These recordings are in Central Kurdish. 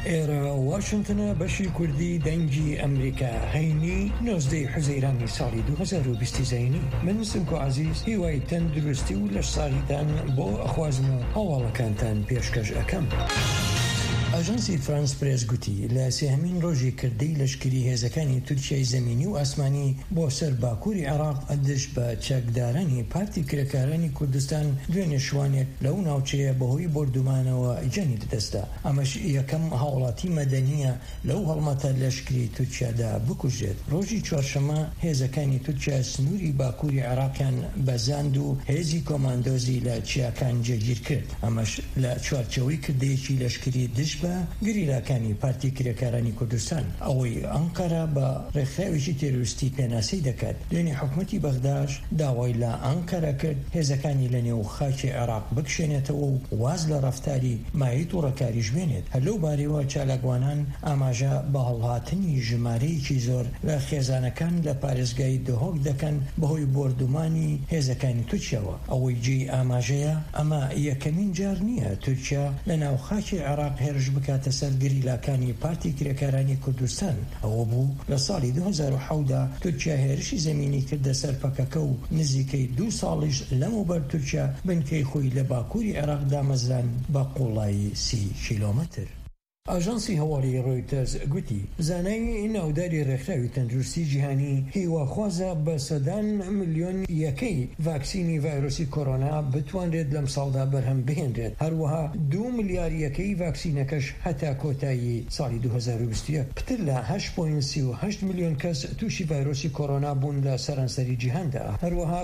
ئێرە واشنتنە بەشی کوردی دەنگی ئەمریکا هەینی 19 حوزەیرانی ساڵی 2020 زەینی من سمکۆ عەزیز هیوای تەندروستی و لەش ساڵیدان بۆ ئەخوازم و هەواڵەکانتان پێشکەش ئەەکەم. ئاژانسی فرانس پرێس گوتی لە سێهەمین ڕۆژی کردەی لەشکری هێزەکانی تورکیای زەمینی و ئاسمانی بۆ سەر باکووری عێراق ئەدش بە چەکدارانی پارتی کرێکارانی کوردستان دوێنێ شوانێک لەو ناوچەیە بەهۆی بردومانەوە جەنی دەدەستا. ئەمەش یەکەم هاوڵاتی مەدەنیە لەو هەڵمەتە لەشکری تورکیادا بکوژێت. ڕۆژی چوارشەمە هێزەکانی تورکیا سنووری باکووری عێراقیان بەزاند و هێزی کۆماندۆزی لە چیاکان جێگیر کرد. ئەمەش لە چوارچەوەی کردەیەکی لەشکری دش بە گریلاکانی پارتی کرێکارانی کوردستان ئەوەی ئەنقەرە بە ڕێکخراوێکی تێروریستی پێناسی دەکات. دوێنێ حکومەتی بەغداش داوای لە ئەنقەرە کرد هێزەکانی لە نێو خاکی عێراق بکشێنێتەوە و واز لە ڕەفتاری مای تووڕەکاریش بێنێت. هەلو بارەوە چالاکوانان ئاماژە بە هەڵهاتنی ژمارەیەکی زۆر لە خێزانەکان لە پارێزگای دهۆک دەکەن بەهۆی بردومانی هێزەکانی تورکیاوە. ئەوەی جێی ئاماژەیە ئەمە یەکەمین جار نییە تورکیا لە ناو خاکی عێراق هێرش بکاتە سەر گریلاکانی پارتی کرێکارانی کوردستان. ئەوە بوو لە ساڵی 2007دا تورکیا هێرشی زەمینی کردە سەر پەکەکە و نزیکەی 2 ساڵیش لەمەوبەر تورکیا بنکەی خۆی لە باکووری عێراق دامەزران بە قوڵایی 30 کیلۆمەتر. ئاژانسی هەواڵی ڕۆیتەرز گوتی زانایی ناوداری ڕێکخراوی تەندروستی جیهانی هیواخوازە بە سەدان ملیۆن یەکەی ڤاکسینی ڤایرۆسی کۆرۆنا بتوانرێت لەم ساڵدا بەرهەم بهێنرێت. هەروەها 2 ملیار یەکەی ڤاکسینەکەش هەتا کۆتایی ساڵی 2021 پتر لە 8.38 ملیۆن کەس تووشی ڤایرۆسی کۆرۆنا بوون لە سەرانسەری جیهاندا. هەروەها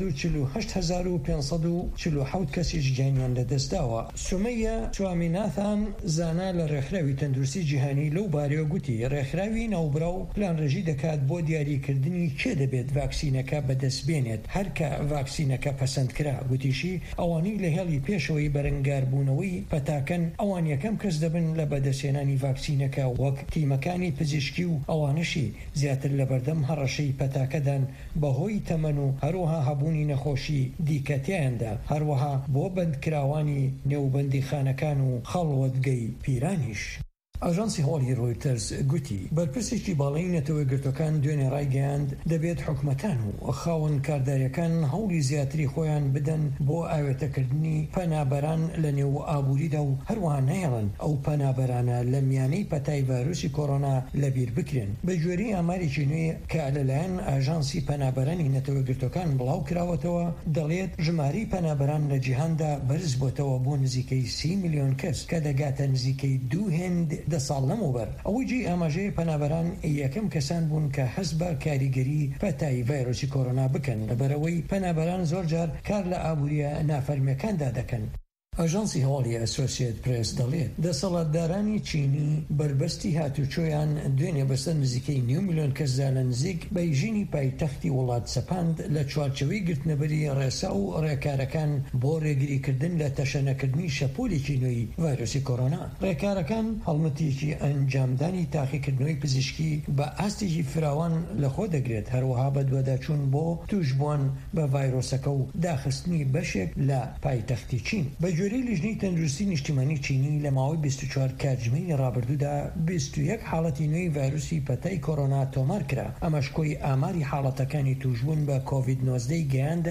448,547 کەسیش گیانیان لەدەستداوە. سومەیە چوامیناتان زانا لە ڕێکخراوی تەندروستی جیهانی لەو بارەوە گوتی ڕێکخراوی ناوبراو پلانڕێژی دەکات بۆ دیاریکردنی کێ دەبێت ڤاکسینەکە بەدەست بێنێت. هەرکە ڤاکسینەکە پەسەندکرا گوتیشی ئەوانەی لە هێڵی پێشەوەی بەرەنگاربوونەوەی پەتاکەن ئەوان یەکەم کەس دەبن لە بەدەستهێنانی ڤاکسینەکە وەک تیمەکانی پزیشکی و ئەوانشی زیاتر لە بەردەم هەڕەشەی پەتاکەدان بەهۆی تەمەن و هەروەها هەبوونی نەخۆشی دیکەتیاندا. هەروەها بۆ بەندکراوانی نێوبەندیخانەکان و خەڵوەتگەی پیرانیش. ئاژانسی هەواڵی ڕۆیتەرز گوتی بەرپرسێکی باڵای نەتەوەی گرتوەکان دوێنێ ڕایگەیاند دەبێت حکومەتان و خاوەن کارداریەکان هەوڵی زیاتری خۆیان بدەن بۆ ئاوێتەکردنی پەنابەران لە نێو ئابووریدا و هەروەها نایڵن ئەو پەنابەرانە لە میانەی پەتای ڤایرۆسی کۆرۆنا لەبیر بکرێن. بە گوێرەی ئامارێکی نوێ کە لەلایەن ئاژانسی پەنابەرانی نەتەوە گرتوەکان بڵاو کراوەتەوە دەڵێت ژمارەی پەنابەران لە جیهاندا بەرز بۆتەوە بۆ نزیکەی 30 ملیۆن کەس کە دەگاتە نزیکەی 2 هێند 10 ساڵ لەمەوبەر. ئەوەی جێی ئاماژەی پەنابەران یەکەم کەسان بوون کە هەست بە کاریگەری پەتای ڤایرۆسی کۆرۆنا بکەن لەبەرەوەی پەنابەران زۆر جار کار لە ئابووریە نافەرمیەکاندا دەکەن. ئاژانسی هەواڵی ئەسۆسیێت پرێس دەڵێت دەسەڵاتدارانی چینی بربەستی هاتوچۆیان دوێنێ بەسەر نزیکەی 9 ملیۆن کەسدا لە نزیک بەیژینی پایتەختی وڵات سەپاند لە چوارچەوەی گرتنەبەری ڕێسا و ڕێکارەکان بۆ ڕێگریکردن لە تەشەنەکردنی شەپۆلێکی نوێی ڤایرۆسی کۆرۆنا. ڕێکارەکان هەڵمەتێکی ئەنجامدانی تاقیکردنەوەی پزیشکی بە ئاستێکی فراوان لەخۆ دەگرێت هەروەها بە دووەداچوون بۆ توشبوون بە ڤایرۆسەکە و داخستنی بەشێک لە پایتەختی چین. لیژنەی تەندروستی نیشتیمانی چینی لە ماوەی 24 کاتژمەی ڕابردوودا 21 حاڵەتی نوێی ڤایرۆسی پەتای کۆرۆنا تۆمار کرا. ئەمەش کۆی ئاماری حاڵەتەکانی توشبوون بە کۆڤید-19 گەیاندە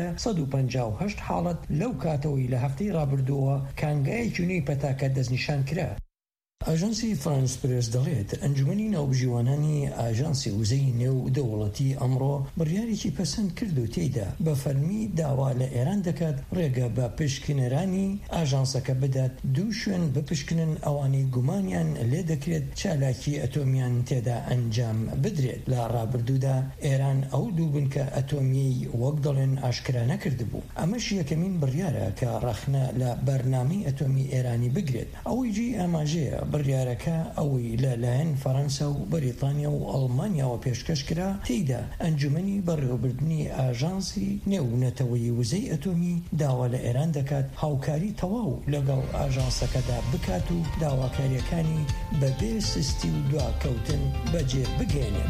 158 حاڵەت لەو کاتەوەی لە هەفتەی ڕابردووە کانگایەکی نوێی پەتاکە دەستنیشان کرا. ئاژانسی فرانس پرێس دەڵێت ئەنجومەنی ناوبژیوانانی ئاژانسی وزەی نێو دەوڵەتی ئەمڕۆ بڕیارێکی پەسەند کرد و تێیدا بە فەرمی داوا لە ئێران دەکات ڕێگە بە پشکنەرانی ئاژانسەکە بدات 2 شوێن بپشکنن ئەوانی گومانیان لێ دەکرێت چالاکی ئەتۆمیان تێدا ئەنجام بدرێت. لە ڕابردوودا ئێران ئەو 2 بنکە ئەتۆمیەی وەک دەڵێن ئاشکرا نەکردبوو. ئەمەش یەکەمین بڕیارە کە ڕەخنە لە بەرنامەی ئەتۆمی ئێرانی بگرێت. ئەوەی جێی ئاماژەیە بڕیارەکە ئەوەی لەلایەن فەڕەنسا و بەریتانیا و ئەڵمانیاوە پێشکەش کرا تێیدا ئەنجومەنی بەڕێوەبردننی ئاژانسی نێونەتەوەی وزەی ئەتۆمی داوا لە ئێران دەکات هاوکاری تەواو لەگەڵ ئاژانسەکەدا بکات و داواکاریەکانی بەبێ سستی و دواکەوتن بەجێ بگێنێت.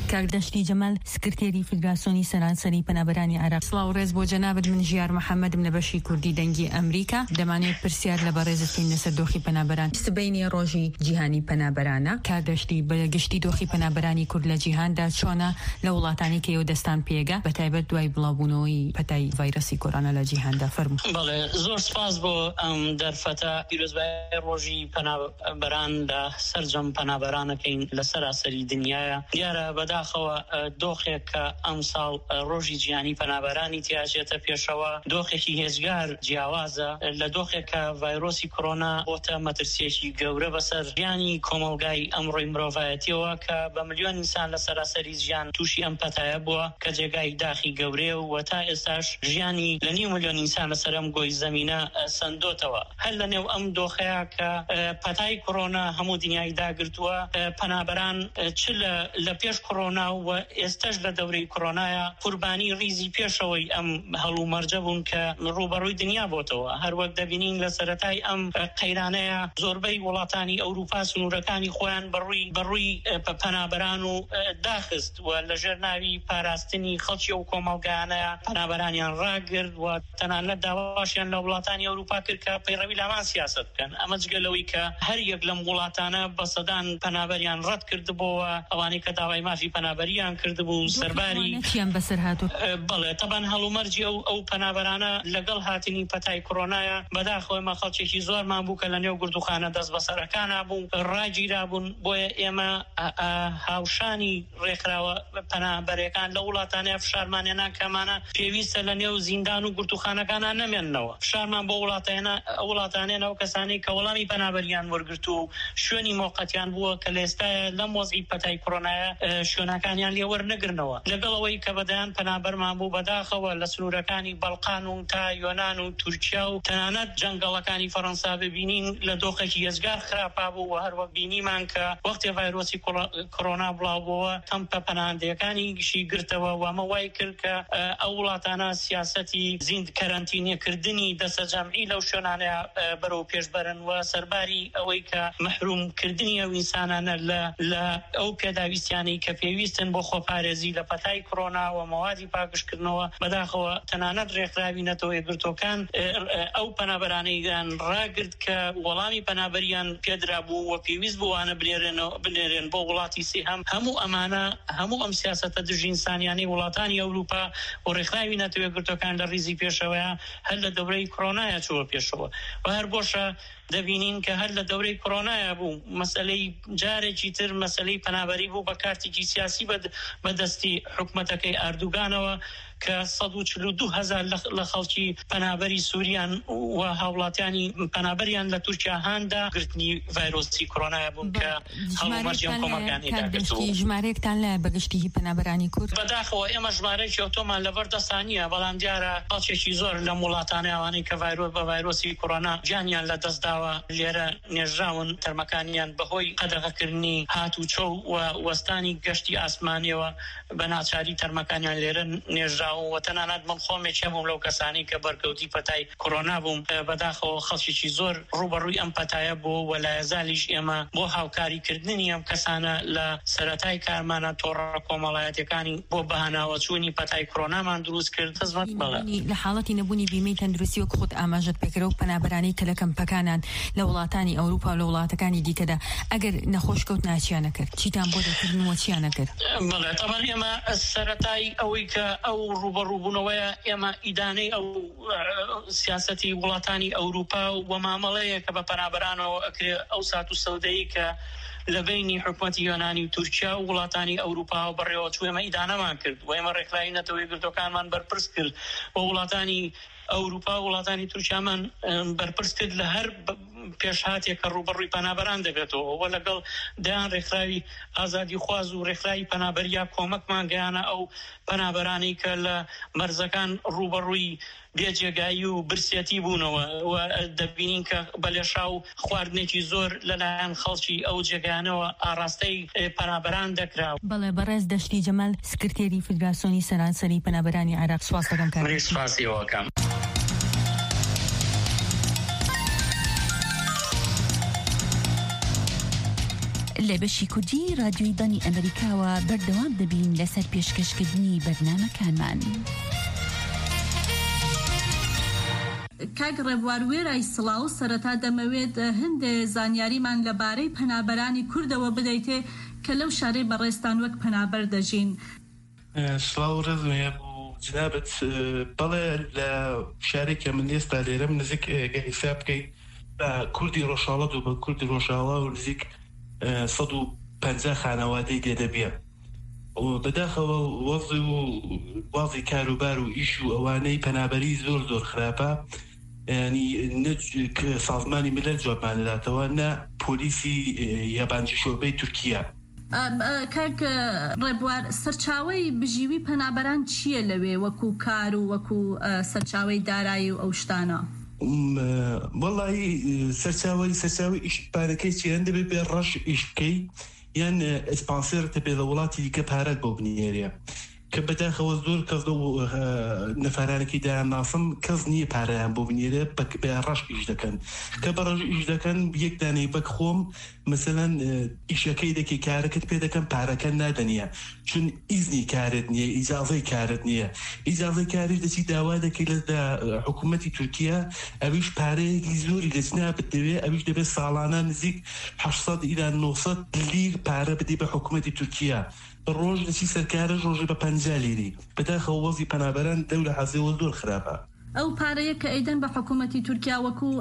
کاردەشتی جەمال سکرتێری فیدراسیۆنی سەرانسەری پەنابەرانی عێراق. سڵاو ڕێز بۆ جەنابەت، من ژیار محەممەدم لە بەشی کوردی دەنگی ئەمریکا. دەمانێت پرسیار لە بەڕێزتین لەسەر دۆخی پەنابەران سبەینی ڕۆژی جیهانی پەنابەرانە. کاردەشتی بەگشتی دۆخی پەنابەرانی کورد لە جیهاندا چۆنە لە وڵاتانی کە ئێوە دەستان پێگا بە تایبەت دوای بڵاوبوونەوەی پەتای ڤایرۆسی کۆرۆنا لە جیهاندا فەرموو. بەڵێ زۆر سپاس بۆ ئەم دەرفەتە پیرۆزبایی ڕۆژی پەنابەران لە سەرجەم پەنابەرانەکەین لە سەراسەری دنیاە. دیارە بەداخەوە دۆخێک کە ئەم ساڵ ڕۆژی جیهانی پەنابەرانی تیاژێتە پێشەوە، دۆخێکی هێزگار جیاوازە لە دۆخێک کە ڤایرۆسی کۆرۆنا بۆتە مەترسیەکی گەورە بەسەر ژیانی کۆمەلگای ئەمڕۆی مرۆڤایەتیەوە کە بە ملیۆن ئینسان لە سەراسەری ژیان تووشی ئەم پەتایە بووە کە جێگای داخی گەورەیە و تا ئێستاش ژیانی لە نیو ملیۆن ئینسان لەسەر ئەم گۆی زەمینە سندۆتەوە. هەر لە نێو ئەم دۆخەیە کە پەتای کۆرۆنا هەموو دنیای داگرتووە، پەنابەران چ لە پێش کۆرۆنا و ئێستش لە دەورەی کۆرۆنایە قوربانی ریزی پێشەوەی ئەم هەڵوو مەرجە بوون کە ڕوبەڕووی دنیا بۆتەوە. هەروەک دەبینین لە سەرەتای ئەم قەیرانەیە زۆربەی وڵاتانی ئەوروپا سنوورەکانی خۆیان بەڕووی پەنابەران و داخست و لەژێر ناوی پاراستنی خەڵکی و کۆمەڵگایانەیە پەنابەرانیان ڕاگرت و تەنانەت داواشیان لە وڵاتانی ئەوروپا کرد کە پەیڕەوی لامان سیاست بکەن. ئەمە جگەلەوەی کە هەر یەک لەم وڵاتانە بە سەدان پەنابەریان ڕەت کردبووە، ئەوانەی کە داوای مافی پەنابەریان کردبوو سەرباری بەسەر هاتوو. بەڵێ تەبان هەڵومەرجی ئەو پەنابەرانە لەگەڵ هاتنی پەتای کۆرۆنایە بەداخەوە ئێمە خەڵکێکی زۆرمان بوو کە لە نێو گردوخانە دەست بەسەرەکانە بوو، ڕاگیرا بوون. بۆیە ئێمە هاوشانی ڕێکراوە پەنابەرەکان لە وڵاتانەیە فشارمانێنان کەمانە پێویستە لە نێو زیندان و گردوخانەکانە نەمێننەوە. فشارمان بۆ وڵاتانێنەوە کەسانی کە وەڵامی پەنابەریان وەرگرت و شوێنی موقەتیان بووە کە لە ئێستاە لەم وەزعی پەتای کۆرۆنایە شوێنەکانیان لێ وەرنەگرنەوە. لەگەڵەوەی کە بەدەیان پەنابەرمان بوو بەداخەوە لە سنوورەکانی بەڵقان و تا یۆنان و تورکیا و تەنانەت جەنگەڵەکانی فەڕەنسا ببینین لە دۆخێکی هێزگار خراپا بوو و هەروەک بینیمان کە وەختی ڤایرۆسی کۆرۆنا بڵاوبووە تەمپە پەناهندەکانیشی گرتەوە و ئەمە وای کرد کە ئەو وڵاتانە سیاسەتی زیند کەرەنتینێکردنی دەسە جەمعی لەو شوێنانەیە بەرەو پێشبەرن و سەرباری ئەوەی کە مەحرومکردنی ئەو ئینسانانە لە ئەو پێداویستیانەی کە پێویستن بۆ خۆپارێزی لە پەتای کۆرۆنا و مەوادی پاکشکردنەوە بەداخەوە تەنانەت ڕێکخراوی نەتەوە یەکگرتوەکان ئەو پەنابەرانەیان ڕاگرت کە وەڵامی پەنابەریان پێدرا بوو و پێویست بووانە بنێرێن بۆ وڵاتی سێهەم. هەموو ئەمانە هەموو ئەم سیاسەتە دژی ئینسانیانی وڵاتانی ئەوروپا و ڕێکخراوی نەتەوە یەکگرتوەکان لە ریزی پێشەوەیە هەر لە دەورەی کۆرۆنایە چووە پێشەوە و هەر بۆشە دەبینین کە هەر لە دەورەی کۆرۆنایە بوو مەسەلەی جارێکی تر مەسەلەی پەنابەری بوو بە کارتێکی سیاسی بەدەستی حکومەتەکەی ئاردوگانەوە کە 142,000 لە خەڵکی پەنابەری سووریان و هاوڵاتیانی پەنابەریان لە تورکیا هاندا گرتنی ڤایرۆسی کۆرۆنایە بوون کە هەڵومەرجیان کۆمەکانی داگرتووە. ژمارەیەکتان لە بەگشتی پەنابەرانی کورد؟ بەداخەوە ئێمە ژمارەیەکی ئۆتۆمان لەبەر دەستانیە، بەڵام دیارە خەڵکێکی زۆر لە وڵاتانە ئەوانەی کە بە ڤایرۆسی کۆرۆنا جانیان لە دەستداوە لێرە نێژراون، تەرمەکانیان بەهۆی قەدەغەکردنی هاتوچۆ و وەستانی گەشتی ئاسمانیەوە بە ناچاری تەرمەکانیان لێرە نێژرا و تەنانەت من خۆمێک بووم لەو کەسانی کە بەرکەوتی پەتای کۆرۆنا بووم. بەداخەوە خەڵکێکی زۆر ڕوبەڕووی ئەم پەتایە بوو و لایەزالیش ئێمە بۆ هاوکاریکردنی ئەم کەسانە لە سەرەتای کارمانە تۆڕە کۆمەڵایەتەکانی بۆ بەهاناوە چوونی پەتای کۆرۆنامان دروست کرد. خزمەت بڵێ لە حاڵەتی نەبوونی بیمەی تەندروستی وەک خۆت ئاماژەت پێکرە و پەنابەرانەی کە لە کەمپەکانان لە وڵاتانی ئەوروپا و لە وڵاتەکانی دیکەدا ئەگەر نەخۆشکەوت ناچیانە کرد چیتان بۆ دەکردنەوە چیانە کرد؟ بەڵێ تەمان ئێمە سەرەتای ئەوەی کە ئەو ڕوبەڕووبوونەوەیە ئێمە ئیدانەی ئەو سیاسەتی وڵاتانی ئەوروپا و مامەڵەیە کە بە پەنابەرانەوە ئەکرێ ئەو سات و سەودەیی کە لە بینی حکومەتی یۆنانی و تورکیا و وڵاتانی ئەوروپا و بەڕێوە چوو ئێمە ئیدانەمان کرد و ئێمە ڕێکخراوی نەتەوە یەکگرتوەکانمان بەرپرس کرد و وڵاتانی ئەوروپا و وڵاتانی تورکیامان بەرپرس کرد لە هەر پێشهاتێک کە ڕوبەڕووی پەنابەران دەبێتەوە و لەگەڵ دەیان ڕێکخراوی ئازادی خواز و ڕێکخراوی پەنابەریا کۆمەکمان گەیانە ئەو پەنابەرانەی کە لە مەرزەکان ڕوبەڕووی بێجێگایی و برسێتی بوونەوە و دەبینین کە بەلێشا و خواردنێکی زۆر لەلایەن خەڵکی ئەو جێگانەوە ئاڕاستەی پەنابەران دەکرا. بەڵێ بەڕێز دەشتی جەمال سکرتێری فیدراسیۆنی سەرانسەری پەنابەرانی عێراق سواس دەکەم کار. سپاسیەوەکەم. لە بەشی کوردی رادیۆی دانی ئەمریکاوە بەردەوام دەبین لەسەر پێشکەشکردنی بەرنامەکانمان. کاک ڕێبوار وێرای سڵاو سەرەتا دەمەوێت هەندێ زانیاریمان لەبارەی پەنابەرانی کوردەوە بدەیتێ کە لەو شارەی بەڕێستان وەک پەنابەر دەژین. سڵاو ڕێزمێ جنابەت بەڵێ لە شارێکە من ئێستا لێرەم نزیک حیساب بکەیت بە کوردی ڕۆژاڵەت و بە کوردی ڕۆژاڵا و نزیک 150 خانەوادەی دێدەبێ و بەداخەوە وەزی کاروبار و ئیش و ئەوانەی پەنابەری زۆر خراپە، ینی سازمانی ملل جوابمانەداتەوە نە پۆلیسی یابانجی شۆبەی تورکیا. کاک ڕێبوار سەرچاوەی بژیوی پەنابەران چییە لەوێ وەکو کار و وەکو سەرچاوەی دارایی و ئەو شتانە؟ وەڵی سەرچاوی ئیشپارەکەی چیان دەبێت بێ ڕەش ئیش بکەی یان ئەسپانسێرتە بێ لە وڵاتی دیکە پارەت بۆ بنێرێ کە بەداخەوە زۆر کەس نەفارانێکی دایانناسم کەس نییە پارەیان بۆ بنێرێ بە ڕەش ئیش دەکەن کە بە ڕەش ئیش دەکەن یەک دانەی بەک خۆم مثلەن ئیشەکەی دەکەی کارەکەت پێ دەکەن پارەکە نادەنیە چون ئیزنی کارت نییە ئیجازەی کارت نییە ئیجازەی کاریش دەچی داوا دەکەی لە حکوومەتی تورکیا ئەویش پارەیەکی زۆری دەچنا بدەوێ ئەویش دەبێت ساڵانە نزیک 800 إلى 900 لیر پارە بدی بە حکوومەتی تورکیا ڕۆژ دەچی سەرکارە ڕۆژی بە 50 لیری بەداخەوە وەزی پەنابەران دەورە حەزەوە زۆر خراپە. ئەو پارەیە کە ئەیدەن بە حکوومەتی تورکیا وەکو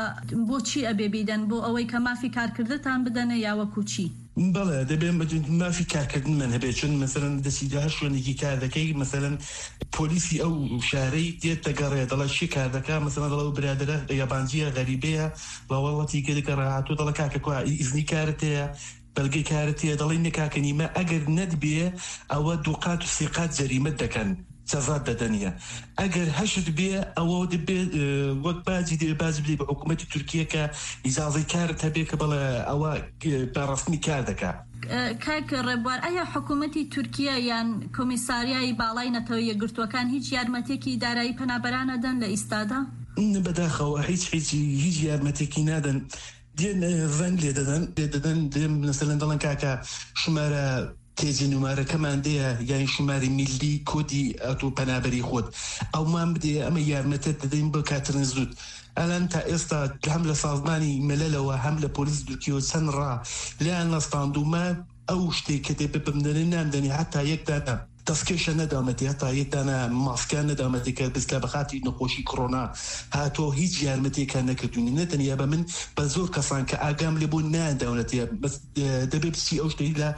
بۆچی ئەبێ بیدەن بۆ ئەوەی کە مافی کارکردتان بدەنە یا وەکو چی؟ بەڵێ دەبێن مافی کارکردنمان هەبێت چون مەسەرەن دەچیدا شوێنێکی کار دەکەی مەسەرەن پۆلیسی ئەو شارەی دێت دەگەڕێ دەڵە چی کار دەکا مەسەرەن دەڵە برادرە یابانجیە غەریبەیە بەوەڵەتی کە ڕاهاتوو دەڵە کاکە ئیزنی کارت هەیە بەلگەی کارت هەیە دەڵی نەکاکە نیمە ئەگەر نەدبێ ئەوە دووقات و سێقات جەریمەت دەکەن سەزات دەدەنیە ئەگەر هەشت بێ ئەوە دەبێت وەک باجی دێ باز بدەی بە حکوومەتی تورکیە کە ئیجازەی کارت هەبێ کە بەڵێ ئەوە بەڕەسمی کار دەکات. کاک ڕێبوار ئایا حکوومەتی تورکیا یان کۆمیساریای باڵای نەتەوە یەکگرتووەکان هیچ یارمەتێکی دارایی پەنابەرانە دەن لە ئیستادا؟ بەداخەوە هیچ یارمەتێکی نادەن دێن ڤەنگ لێ دەدەن دێن مەسەلەن دەڵێن کاکە ژمارە تێجی نومارەکەمان دەیە یان ژماری میلی کۆدی ئەتۆ پەنابەری خۆت ئەومان بدێ ئەمە یارمەتە دەدەین بۆ کاترن زود ئەلان تا ئێستا هەم لە سازمانی مەلەلەوە هەم لە پۆلیس تورکیەوە چەند ڕا لیان نەستاندومە ئەو شتێک کە دێ ببمدەنێ نامدەنی حتا یەکدانە دەستکێشە نەدامەتی هەتا یەکدانە ماسکان نەدامەتی کە بستە بەخاتی نەخۆشی کۆڕۆنا هاتۆ هیچ یارمەتێکە نەکردوونی نەتەنیا بە من بە زۆر کەسان کە ئاگام لێ بوو ناداونەتە دەبێت بچی ئەو شتەی لە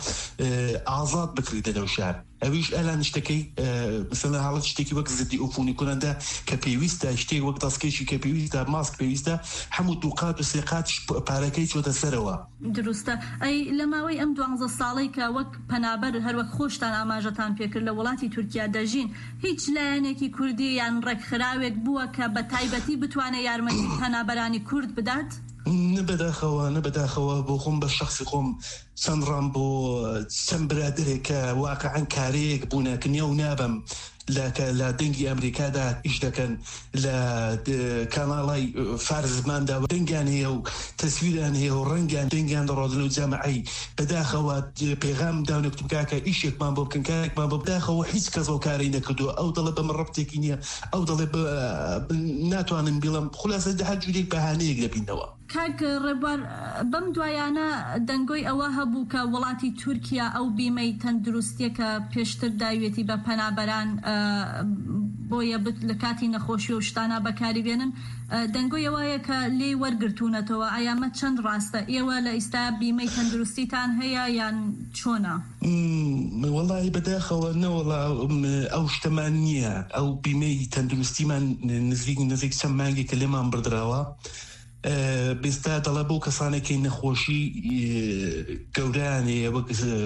ئازاد بکریتە لەو شار ئەویش ئەلان شتەکەی مثلا حاڵەت شتێکی وەک زدی ئۆفونی کوڕەندا کە پێویستە شتێک وەک دەستکێشی کە پێویستە ماسک پێویستە هەموو دووقات و سێقاتش پارەکەی چۆتە سەرەوە. دروستە ئەی لە ماوەی ئەم 12 ساڵەی کە وەک پەنابەر هەروەک خۆشتان ئاماژەتان پێکرد لە وڵاتی تورکیا دەژین هیچ لایەنێکی کوردی یان ڕێکخراوێک بووە کە بە تایبەتی بتوانێت یارمەتی پەنابەرانی کورد بدات؟ نەبەداخەوە بۆ خۆم بە شخصی خۆم چەند ڕام بۆ چەند برادرێک کە واقعەن کارەیەک بوونەکنیە و نابم لە دەنگی ئەمریکادا ئیش دەکەن لە کاناڵای فارزماندا دەنگیان هەیە و تەسویران هەیە و ڕەنگیان دەنگیان دەڕۆدن و جامعی بەداخەوە پێغام داونێکتم کاکە ئیشێکمان بۆ بکەن کارێکمان بۆ بداخەوە هیچ کەس ئەو کارەی نەکردووە ئەو دەڵێ بە من ڕەبتێکی نییە ئەو دەڵێ ناتوانم بڵم خولاسە هەر جوورێک بەهانەیەک دەبینەوە. کاک ڕێبوار بەم دوایانە دەنگۆی ئەوە هەبوو کە وڵاتی تورکیا ئەو بیمەی تەندروستیە کە پێشتر داوێتی بە پەنابەران بۆیە لە کاتی نەخۆشی و شتانە بەکاری بێنن دەنگۆی ئەوەیە کە لێ وەرگرتوونەتەوە ئایامە چەند ڕاستە ئێوە لە ئیستا بیمەی تەندروستیتان هەیە یان چۆنە؟ وەڵی بەداخەوە نەوەڵا ئەو شتەمان نییە ئەو بیمەی تەندروستیمان نزیک چەند مانگی کە لێمان بردراوە بێستا دەڵە بۆ کەسانێکی نەخۆشی گەورانێ وەک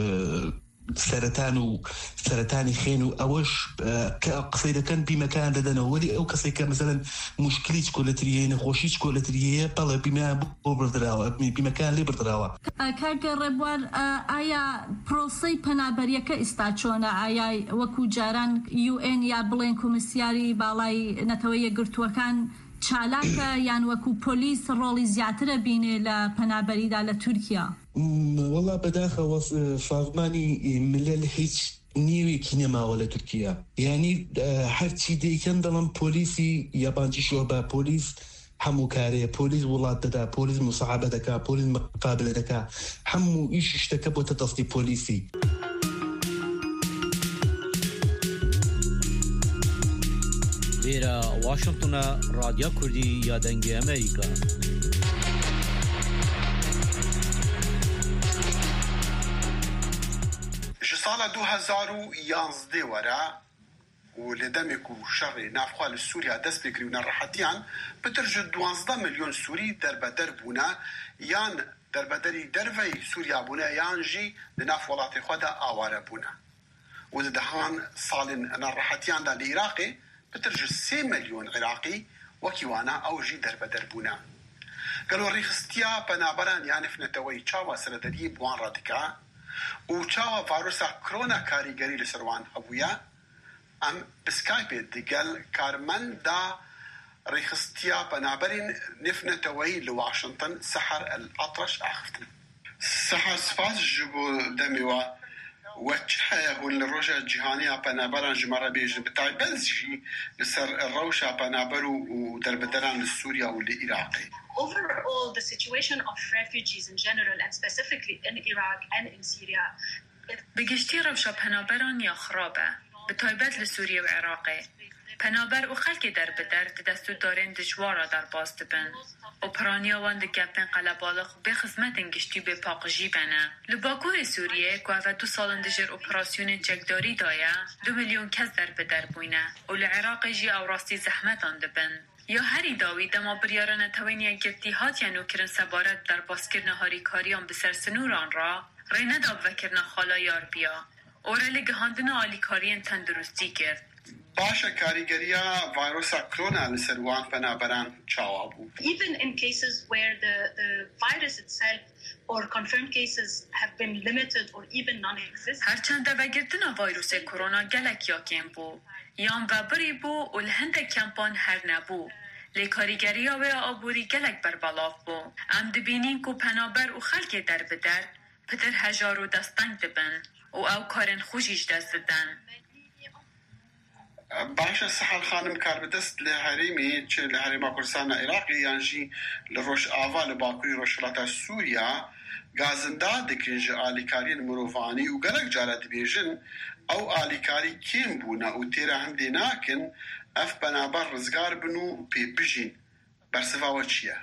سەرەتانی خێن و ئەوەش قسەی دەکەن بیمەکان دەدەنەوە وەلی ئەو کەسێک کە مەسەلەن موشکلی چکۆلەتریە نەخۆشی چکۆلەتریەیە بەڵێ بیمیان بۆ بردراوە بیمەکان لێ بردراوە. کاکە ڕێبوار ئایا پرۆسەی پەنابەریەکە ئێستا چۆنە؟ ئایا وەکو جاران UN یا بڵێن کۆمیسیاری باڵای نەتەوە یەکگرتووەکان چالاکە یان وەکو پۆلیس ڕۆڵی زیاترە بینێ لە پەنابەریدا لە تورکیا؟ والله بداخل فاغماني ملل هيج نيوي كينما ولا تركيا يعني هرچی دیکن دلم پلیسی یابانچی شعبه پلیس همو کاره پلیس ولات دادا پلیس مصاحبه دکا پلیس مقابله دکا همو ایش اشتکه بو تدستی پلیسی ویرا واشنطن رادیو کردی یا دنگ امریکا سال 2011 ورا ولدمك وشر نافخوال السوريا دست بكري ونرحتيان بترجد 12 مليون سوري دربونا يان دربدري درفي سوريا بونا يانجي لناف ولاتي خدا آوارا بونا ودهان صال نرحتيان دا العراقي بترجد 3 مليون عراقي وكيوانا أو جي دربدر بونا قالوا ريخستيا بنابران يانف نتوي چاوا سردري بوان رادكا وچاوا فاروسا كورونا كاريگري لسروان هبويا ام بسكايب دقل كارمن دا ريخستيا بنابرين نفنتوي لواشنطن سحر الأطرش آخفتن سحر سفاز جبو دميوا وجهه للرجاء الجهانية بنابران جمرة بيجن بتاعي بلزجي لسر الروشة بنابرو ودربدران للسوريا والعراقي. Overall, the situation of refugees in general and specifically in Iraq and in Syria بگشتی روشا پنابران یا خرابه بتایبت لسوریه و عراقه پنابر و خلک در بدر دستو دارین دجوارا در باز دبن و پرانیا وان دگپن قلبالخ به خدمت انگشتی به پاقجی بنه لباکوه سوریه که اوه 2 سال دجر اپراسیون چکداری دایه 2 میلیون کس در بدر بوینه و لعراق جی او راستی زحمت آندبن یا هری داوی دما بریاران توینی گرتی هات یا نوکرن سبارت در باسکرن هاری کاریان بسر سنوران را رینه داب وکرن خالا یار بیا اورلی گهاندن آلی کارین تندرستی کرد باشا کاریگریا ویروسا کرونا لسروان بنابران چاوابو. Even in cases where the virus itself or confirmed cases have been limited or even non-existent. هرچند وگرتنا ویروس کرونا گلک یاکیم بو یان وبری بو و لهند کمپان هر نبو لیکاریگریا و آبوری گلک بر بلاف بو ام دبینین کو پنابر و خلک در بدر پتر هجار و دستنگ دبن و او کارن خوشیش دست ددن باشا سحر خانم کار بدست لحریمی چه لحریما کردستان عراقی یانجی لروش آوا لباکوی روشلاتا سوریا گازنده دکنج آلیکاری مروفانی و گلک جارت بیجن او آلیکاری کیم بونا و تیره هم دیناکن اف بنابر رزگار بنو پی بجین برسفاوه چیه؟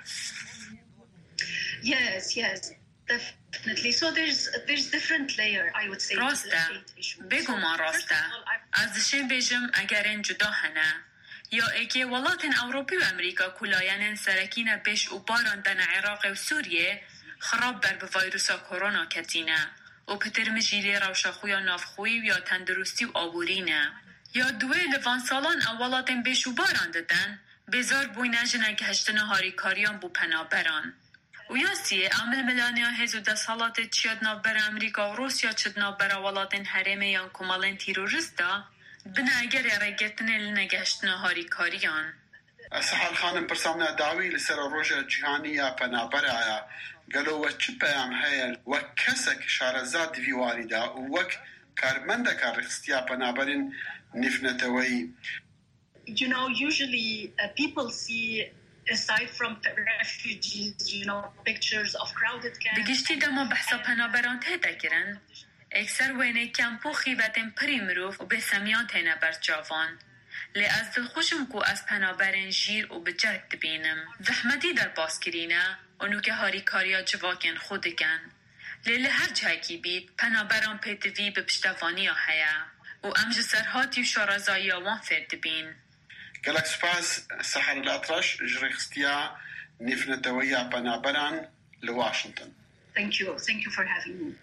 Yes. Definitely. So there's different layer, I would say. راسته بگو ما راسته ازشین بجم اگرین جدا هنه یا اگه ولاتن اوروپی و امریکا کلاینن سرکین بش و باراندن عراق و سوریه خراب بر به ویروسا کرونا کتینه و پتر مجیلی روشاخوی و نافخوی یا تندرستی و آبورینه یا دوی لوان سالان اولاتن بش و بارانددن بزار بوینه جنگ هشتن هاری کاریان بو پنابران و یاسیه عمل ملانیا هزو دست حالات چیاد ناف بر امریکا و روسیا چید ناف بر ولاتن حرمه یا کمالین تیروریستا بنا اگر رگتن لنگشتنا هاری کاریان سحر خانم برسامنا داوی لسر روژا جهانیه پنابر آیا قالوا وچ پیام هیل و کسک شارزاد وی واریدا و وک کارمنده کار رخصتیا پنابرین نفنتوی. You know, usually people see aside from refugees, pictures of crowded camps. بگشتی دما بحثا پنابران تهده گرن اکثر وینه کمپو خیوتن پری مروف و به سمیان تینه برچاوان لی از دلخوشم کو از پنابرن جیر و بجهد دبینم زحمتی در باسکرینه اونو که هاری کاریا جواکن خودگن لی هر جهکی بید پنابران پیتوی به پشتوانی هیا و امج سرهاتی و شارزایی وان فرد بین قالك سباز سحر الأطرش جريخستيا نفنتويا بنابران لواشنطن. Thank you for having me.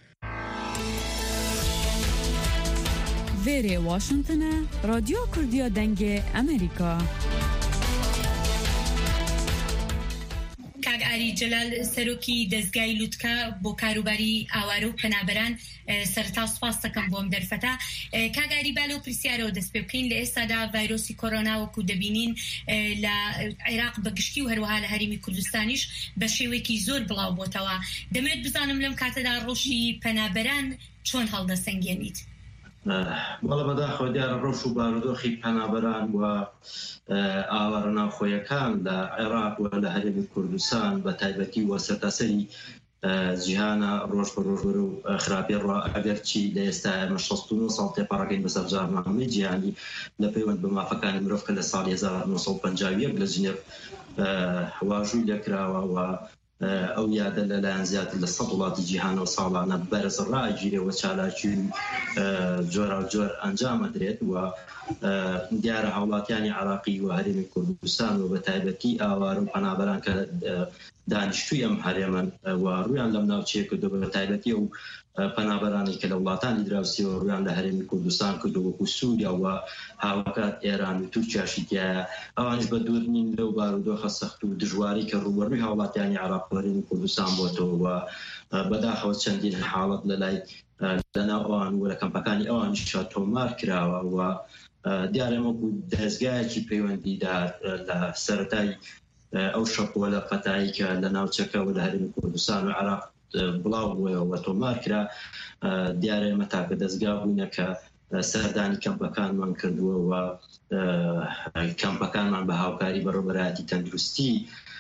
ویره واشنطن رادیو کردیا دنگ امریکا. کاغ آری جلال سروکی دزگای لوتکا بو کاروباری آوارو پنابران سەرتا سوپاس دەکەم بۆم دەرفەتە کاگاری بالۆ پرسیارەوە دەست پێ بکەین لە ئێستادا ڤایرۆسی کۆرۆنا وەکو دەبینین لە عێراق بەگشتی و هەروەها لە هەرێمی کوردستانیش بە شێوەیەکی زۆر بڵاو بۆتەوە دەمێت بزانم لەم کاتەدا ڕۆژی پەنابەران چۆن هەڵدەسەنگێنیت وەڵە بەداخەوە دیارە ڕۆژ و بارودۆخی پەنابەران و ئاوارە ناوخۆیەکان لە عێراق و لە هەرێمی کوردستان بە تایبەتی وە سەرتاسەری جیهانە ڕۆژ بە ڕۆژ و خراپی ڕوا ئەگەرچی لە ئێستا 69 ساڵ تێپەڕەکەین بەسەر جارنامەی جیهانی لە پەیوەند بە مافەکانی مرۆڤ کە لە ساڵی 1951 لە ژنێڤ واژووی لێکراوە و ئەو یادە لەلایەن زیاتر لە 100 وڵاتی جیهانەوە ساڵانە بەرز ڕائگیرێەوە چالاکی جۆرا جۆر ئەنجام ئەدرێت و دیارە هاوڵاتیانی عراقی و هەرێمی کوردستان و بە تایبەتی ئاوار و پەنابەران کە دانیشتووی ئەم هەرێمن و ڕویان لەم ناوچەیە کردو بە تایبەتی و پەنابەرانی کە لە وڵاتانی دراوسیەوە ڕویان لە هەرێمی کوردستان کردو وەکو سووریا و هاوکات ئێران و تورکیاشی تایە ئەوانش بە دوور نین لەو بارودۆخە سەخت و دژواری کە ڕوبەڕووی هاوڵاتیانی عراق و هەرێمی کوردستان بۆتەوە و بەداخەوە چەندین حاڵەت لەلای لەناو ئەوان و لە کەمپەکانی ئەوانیش تۆمار کراوە و دیارەمەکو دەستگایەکی پەیوەندیدار لە سەرەتای ئەو شەپۆ لە قەتایی کە لە ناوچەکە و لە هەرێمی کوردستان و عراق بڵاو بووەوە تۆمار کرا دیارە ئێمە تاکە دەستگا بووینە کە سەردانی کەمپەکانمان کردووە و کەمپەکانمان بە هاوکاری بەڕێوەبەرایەتی تەندروستی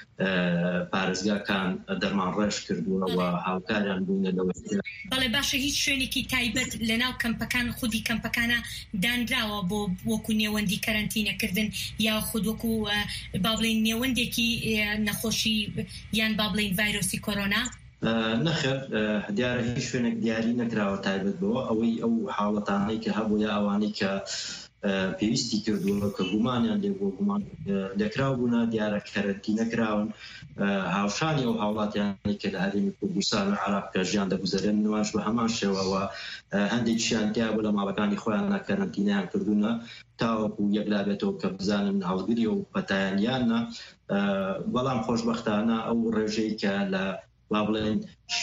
پارێزگاکان دەرمان ڕێژ کردووە و هاوکاریان بوونە لەوە بەڵێ باشە هیچ شوێنێکی تایبەت لەناو کەمپەکان خودی کەمپەکانە دانراوە بۆ وەکو نێوەندی کەرەنتینەکردن یا خود وەکو با بڵێن نێوەندێکی نەخۆشی یان با بڵێن ڤایرۆسی کۆرۆنا نەخێر دیارە هیچ شوێنێک دیاری نەکراوە تایبەت بەوە ئەوەی ئەو حاڵەتانەی کە هەبوو یا ئەوانەی کە پێویستی کردووە کە گومانیان لێ بۆ گومان لێکراو بوونا دیارە کەرەنتی نەکراون هاوشانی ئەو هاوڵاتیانی کە لە هەرێمی کوردستان و عراق کە ژیان دەگوزارن نواش بە هەمان شێوەوە هەندێکیان تیا بوو لە ماڵەکانی خۆیان کەرەنتینیان کردوونە تاوەکو یەکلابێتەوە کە بزانن هەڵگری و پەتایانیانە بەڵام خۆشبەختانە ئەو ڕێژەی کە لە با بڵێن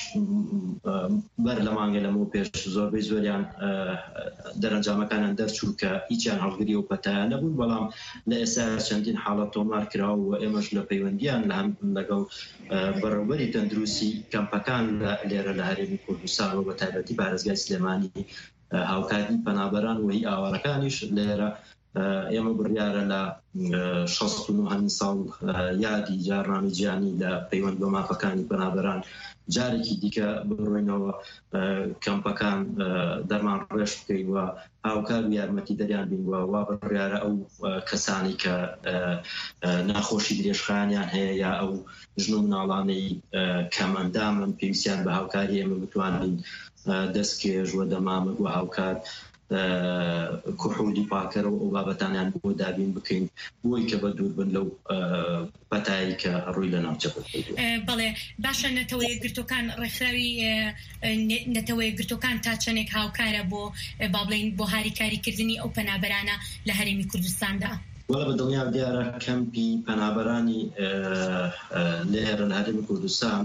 بەر لە مانگە لەمەوە پێش زۆربەی زۆریان دەرەنجامەکانیان دەرچوو کە هیچیان هەڵگری و پەتایان نەبوون بەڵام لە ئێستا چەندین حاڵەت تۆمار کراوە و ئێمەش لە پەیوەندیان لەگەڵ بەڕێوەبەری تەندروستی کەمپەکان لێرە لە هەرێمی کوردستان و بە تایبەتی پارێزگای سلێمانی هاوکاری پەنابەران و هی ئاوارەکانیش لێرە ئێمە بڕیارە لە 69 ساڵ یادی جارنامەی جیهانی لە پەیوەند بە مافەکانی پەنابەران جارێکی دیکە بڕۆینەوە کەمپەکان دەرمان ڕێژ بکەین و هاوکار و یارمەتی دەریان بینوە وا بڕیارە ئەو کەسانی کە ناخۆشی درێژخایانیان هەیە یا ئەو ژن و مناڵانەی کەمەندامن پێویستیان بە هاوکاری ئێمە بتوانین دەستکێژ و دەمامک و هاوکار کوحولی پاکەرە و ئەو بابەتانیان بۆ دابین بکەین بۆی کە بە دوور بن لەو پەتایی کە ڕووی لە ناوچە بەڵێ باشە نەتەوە یەکگرتوەکان ڕێکخراوی نەتەوە یەکگرتوەکان تا چەندێک هاوکارە بۆ با بڵێن بۆ هاریکاریکردنی ئەو پەنابەرانە لە هەرێمی کوردستاندا وەڵە بە دڵنیا دیارە کەمپی پەنابەرانی لێرە لە هەرێمی کوردستان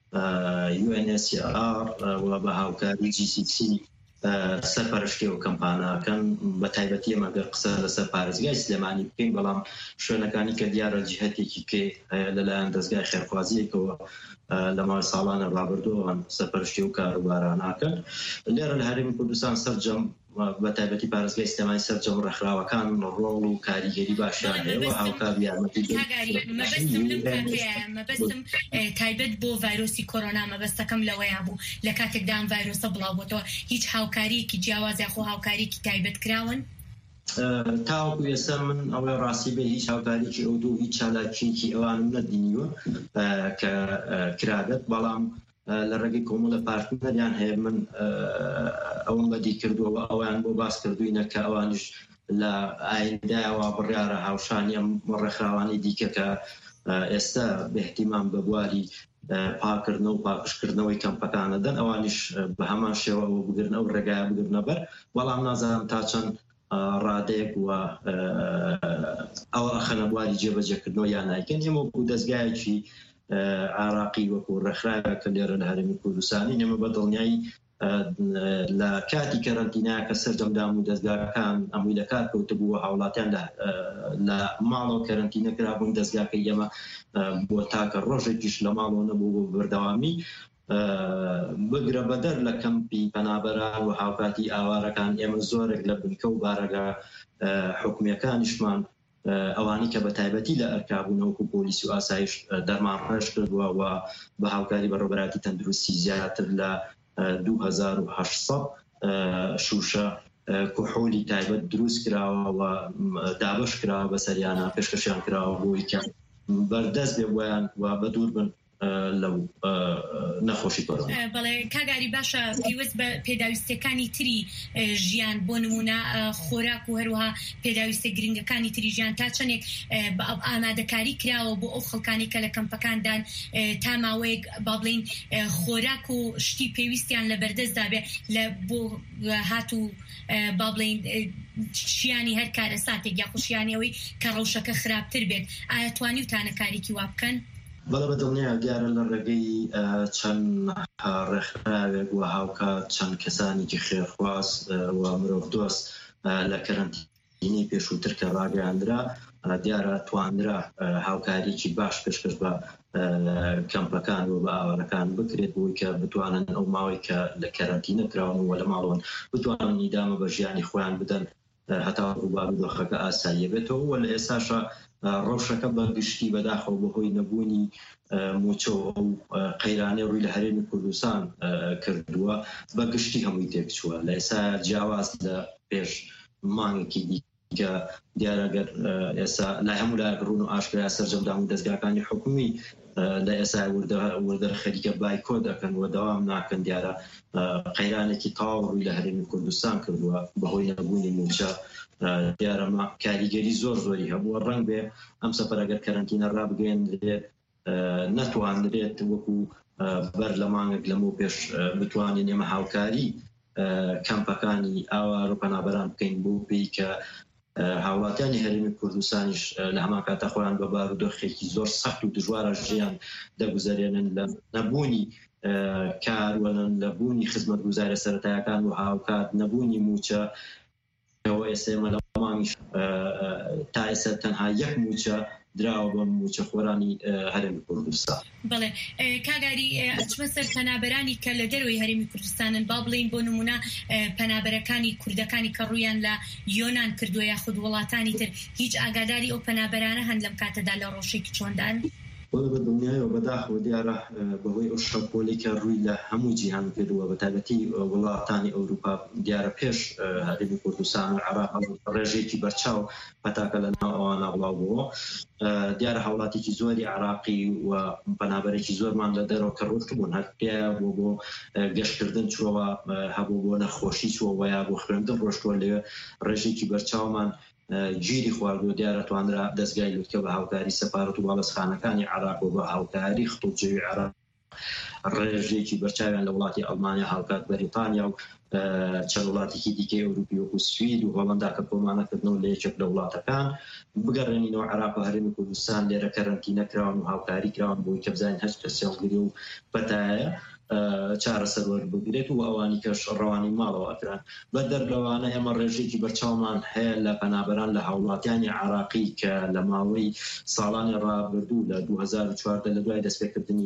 UNHCR و بە هاوکاری GCC سەرپەرشتی و کەمپانەکەن بە تایبەتی ئەمەگەر قسە لەسەر پارێزگای سلێمانی بکەین بەڵام شوێنەکانی کە دیارە جیهەتێکی کێ لەلایەن دەستگای خێرخوازیەکەوە لە ماوەی ساڵانە ڕابردووان سەرپەرشتی و کاروباراناکەن لێرە لە هەرێمی کوردستان سەرجەم بە تایبەتی پارێزگای سلێمانی سەرجەم ڕێکخراوەکان ڕۆڵ و کاریگەری باشیان هەیە و هاوکار یارمەتی مەبەستم تایبەت بۆ ڤایرۆسی کۆرۆنا مەبەستەکەم لەوەیە بوو لە کاتێکدا ئەم ڤایرۆسە بڵاو بۆتەوە هیچ هاوکاریەکی جیاواز یاخۆ هاوکاریەکی تایبەت کراون تاوەکو ئێستا من ئەوەی ڕاستی بێ هیچ هاوکاریکی ئەو دوو هیچ چالاکیێکی ئەوانم نەدینیوە کە کرابێت بەڵام لە ڕێگەی کۆمەڵە پارتنەریان هەیە من ئەوم بەدی کردووە ئەویان بۆ باس کردوینە کە ئەوانش لە ئایندایەوە بڕیارە هاوشانی ئەم ڕێکخراوانی دیکە کە ئێستا بەاحتیمام بە بواری پاکردن و پاکشکردنەوەی کەمپەکانە دەن ئەوانش بە هەمان شێوەوە بگرن ئەو ڕێگایە بگرنە بەر بەڵام نازانم تا چەند ڕادەیەک وە ئەوە خەنە بواری جێبەجێکردنەوە یان نایکەن ئێمە وەکو دەستگایەکی عراقی وەکو ڕێکخراوێک کە لێرە لە هەرێمی کوردستانی ئێمە بە دڵنیایی لە کاتی کەرەنتینایە کە سەرجەمدام و دەستگاکان ئەمووی لە کار کەوتبووە هاوڵاتیان لە ماڵەوە کەرەنتینە کرابوون دەستگاکەی ئێمە بۆ تاکە ڕۆژێکیش لە ماڵەوە نەبوو بۆ بەردەوامی بگرە بەدەر لە کەمپی پەنابەران و هاوکاتی ئاوارەکان ئێمە زۆرێک لە بنکە و بارەگە حکومیەکانیشمان ئەوانی کە بە تایبەتی لە ئەرکابوونەوەکو پۆلیس و ئاسایش دەرمان ڕێژ کردووە و بە هاوکاری بەڕێوەبەراتی تەندروستی زیاتر لە 2800 شوشە کحۆلی تایبەت دروست کراوە و دابش کراوە بەسەریانە پێشکەشیان کراوە بۆی کە بەردەست بێ بۆیان و بە دوور بن لەو نەخۆشی کۆرۆنا. بەڵێ کاگاری باشە پێویست بە پێداویستەکانی تری ژیان بۆ نمونە خۆراک و هەروەها پێداویستە گرنگەکانی تری ژیان تا چەندێک ئامادەکاری کراوە بۆ ئەو خەڵکانی کە لە کەمپەکاندان تا ماوەیەک با بڵین خۆراک و شتی پێویستیان لە بەردەستدا بێ لە بۆ هات و با بڵین شیانی هەر کارە ساتێک یا خوشیانەوەی کە ڕەوشەکە خراپتر بێت ئایا توانی وتانەکاریکی وا بکەن؟ بەڵە بەدڵنیە دیارە لە ڕێگەی چەند ڕێکخراوێک و هاوکات چەند کەسانێکی خێرخواز و مرۆڤ دۆست لە کەرەنتینەی پێشووتر کە ڕاگەیاندرا دیارە توانرا هاوکاریکی باش پێشکەش بە کەمپەکان و بە ئاوارەکان بکرێت بۆی کە بتوانن ئەو ماوەی کە لە کەرەنتینە کراون و لە ماڵەوەن بتوانن ئیدامە بە ژیانی خۆیان بدەن هەتا ڕووبارودۆخەکە ئاساییە بێتەوە و لە ئێستاشە ڕەوشەکە بە گشتی بەداخەوە بەهۆی نەبوونی موچە و قەیرانەی ڕووی لە هەرێمی کوردستان کردووە بە گشتی هەمووی تێکچووە لە ئێستا جیاواز لە پێش مانگێکی دیکە دیارەگەر ئێستا لای هەموو لایەک ڕوون و ئاشکرا سەرجەمدام و دەستگاکانی حکومی لە ئێستا وردە خەریکە بایکۆ دەکەن و دەوام ناکەن دیارە قەیرانێکی تاو ڕووی لە هەرێمی کوردستان کردووە بەهۆی نەبوونی موچە دیارەمە کاریگەری زۆری هەبووە ڕەنگ بێ ئەم سەفەرەگەر کەرەنتینە ڕابگەێنرێت نەتوانرێت وەکو بەر لە مانگێک لەمەوە پێش بتوانین ئێمە هاوکاری کەمپەکانی ئاوار و پەنابەران بکەین بۆ پێی کە هاوڵاتیانی هەرێمی کوردستانیش لە هەمان کاتە خۆیان بە بارودۆخێکی زۆر سەخت و دژوارە ژیان دەگوزارێنن لە نەبوونی کار و نەبوونی خزمەتگوزارە سەرەتایەکان و هاوکات نەبوونی موچە ئەوە ئێسێمە لە مانگیش تا ئێستا تەنها یەک موچە دراوە بە موچە خۆرانی هەرێمی کوردستان. بەڵێ کاگاری ئەچمە سەر پەنابەرانی کە لە دەروی هەرێمی کوردستانن با بڵین بۆ نمونە پەنابەرەکانی کوردەکانی کە ڕوویان لە یۆنان کردووە یاخود وڵاتانی تر هیچ ئاگاداری ئەو پەنابەرانە هەند لەم کاتەدا لە ڕۆژێکی چۆندان؟ بە دنیای و بەداخەوە دیارە بەهۆی ئەو شەپۆلێکە ڕووی لە هەموو جیهان کردووە بە تایبەتی وڵاتانی ئەوروپا دیارە پێش هەرێمی کوردستان و عێراق ڕێژێکی بەرچاو پەتاکە لە ناو ئەوانە بڵاو بووە دیارە هاوڵاتێکی زۆری عێراقی و پەنابەرێکی زۆرمان لە دەرەوە کە ڕۆشتبوون هەرپێ بۆ گەشتکردن چووەوە هەبوو بۆ نەخۆشی چووە یا بۆ خوێندن ڕۆشتووە لێ ڕێژێکی بەرچاومان گیری خواردووە دیارە توانرا دەستگای لوتکە بە هاوکاری سەپارەت و باڵەسخانەکانی عێراق و بە هاوکاری خڵجێوی عێراق ڕێژێکی بەرچاویان لە وڵاتی ئەڵمانیا هاوکات بەریتانیا و چەند وڵاتێکی دیکەی ئەوروپی وەکو سوید و هۆڵەندا کە کۆمانەکردنەوە لە یەکێک لە وڵاتەکان بگەڕێنینەوە عێراق و هەرێمی کوردستان لێرە کەرەنتینە کراون و هاوکاری کراون بۆی کە بزانین هەست پرسیالگیری و بەتایە چارەسەر وەربگرێت و ئەوانی کەش ڕەوانی ماڵەوە ئەکران بە دەرلەوانە ئێمە ڕێژێکی بەرچاومان هەیە لە پەنابەران لە هاوڵاتیانی عێراقی کە لە ماوەی ساڵانی ڕابردوو لە 2014 لە دوای دەستپێکردنی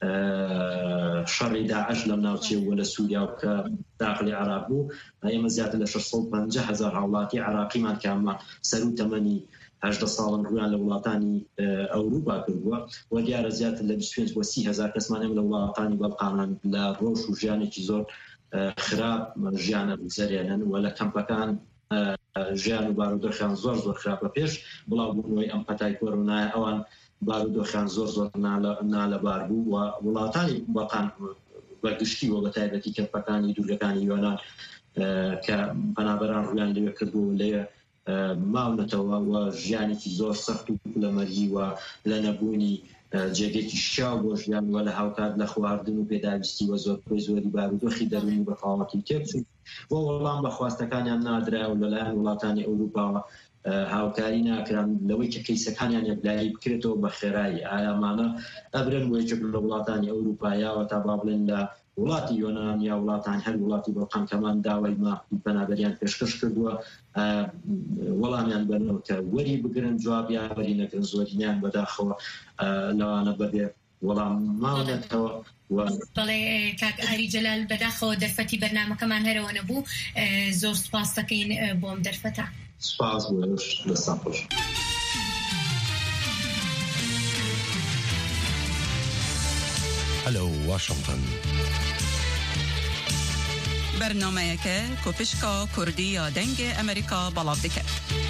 شەڕی داعش لەم ناوچەوە لە سووریا و کە داخلی عێراق بوو ئێمە زیاتر لە 650,000 هاوڵاتی عێراقیمان کە ئەمە سەر و تەمەنی 18 ساڵن ڕویان لە وڵاتانی ئەوروپا کردووە و دیارە زیاتر لە 25 بۆ 30,000 کەسمان ئێمە لە وڵاتانی بەڵقانان لە ڕۆژ و ژیانێکی زۆر خراپ ژیانە بگزارێنن و لە کەمپەکان ژیان و بارودۆخیان زۆر خراپە پێش بڵاوبوونەوەی ئەم پەتای کۆرۆنایە ئەوان بارودۆخیان زۆر نالەبار بوو و وڵاتانی بەڵقان بەگشتیوە بە تایبەتی کەمپەکانی دوورگەکانی یۆنان کە پەنابەران ڕویان لێوێ کردبوو لێ ماونەتەوە و ژیانێکی زۆر سەخت و لەمەرگی و لە نەبوونی جێگێکی شیاو بۆ ژیان وە لە هاوکات لە خواردن و پێداویستی وە زۆری بارودۆخی دەرونی بەتەواوەتی تێکچوو بۆ وەڵام بە خواستەکانیان نادرا و لەلایەن وڵاتانی ئەوروپاوە هاوکاری ناکران لەوەی کە کەیسەکانیان یەکلایی بکرێتەوە بە خێرایی ئایامانە ئەبرن بۆ یەکێک لە وڵاتانی ئەوروپایەوە تا با بڵێن لە وڵاتی یۆنان یا وڵاتان هەر وڵاتی بەڵقانکەمان داوای مافی پەنابەریان پێشکەش کردووە وەڵامیان بەنەوە کە وەری بگرن جوابیان وەری نەگرن زۆرینیان بەداخەوە لەوانە بەبێ وەڵام ماونەتەوە. بەڵێ کاک ئاری جەلال بەداخەوە دەرفەتی بەرنامەکەمان هەرەوە نەبوو زۆر سوپاس دەکەین بۆم دەرفەتە. سپاس بۆش دەستان خۆش. هەلو واشنگتن بەرنامەیەکە کۆپشکا کوردی یا دەنگی ئەمریکا بەڵاو دەکات.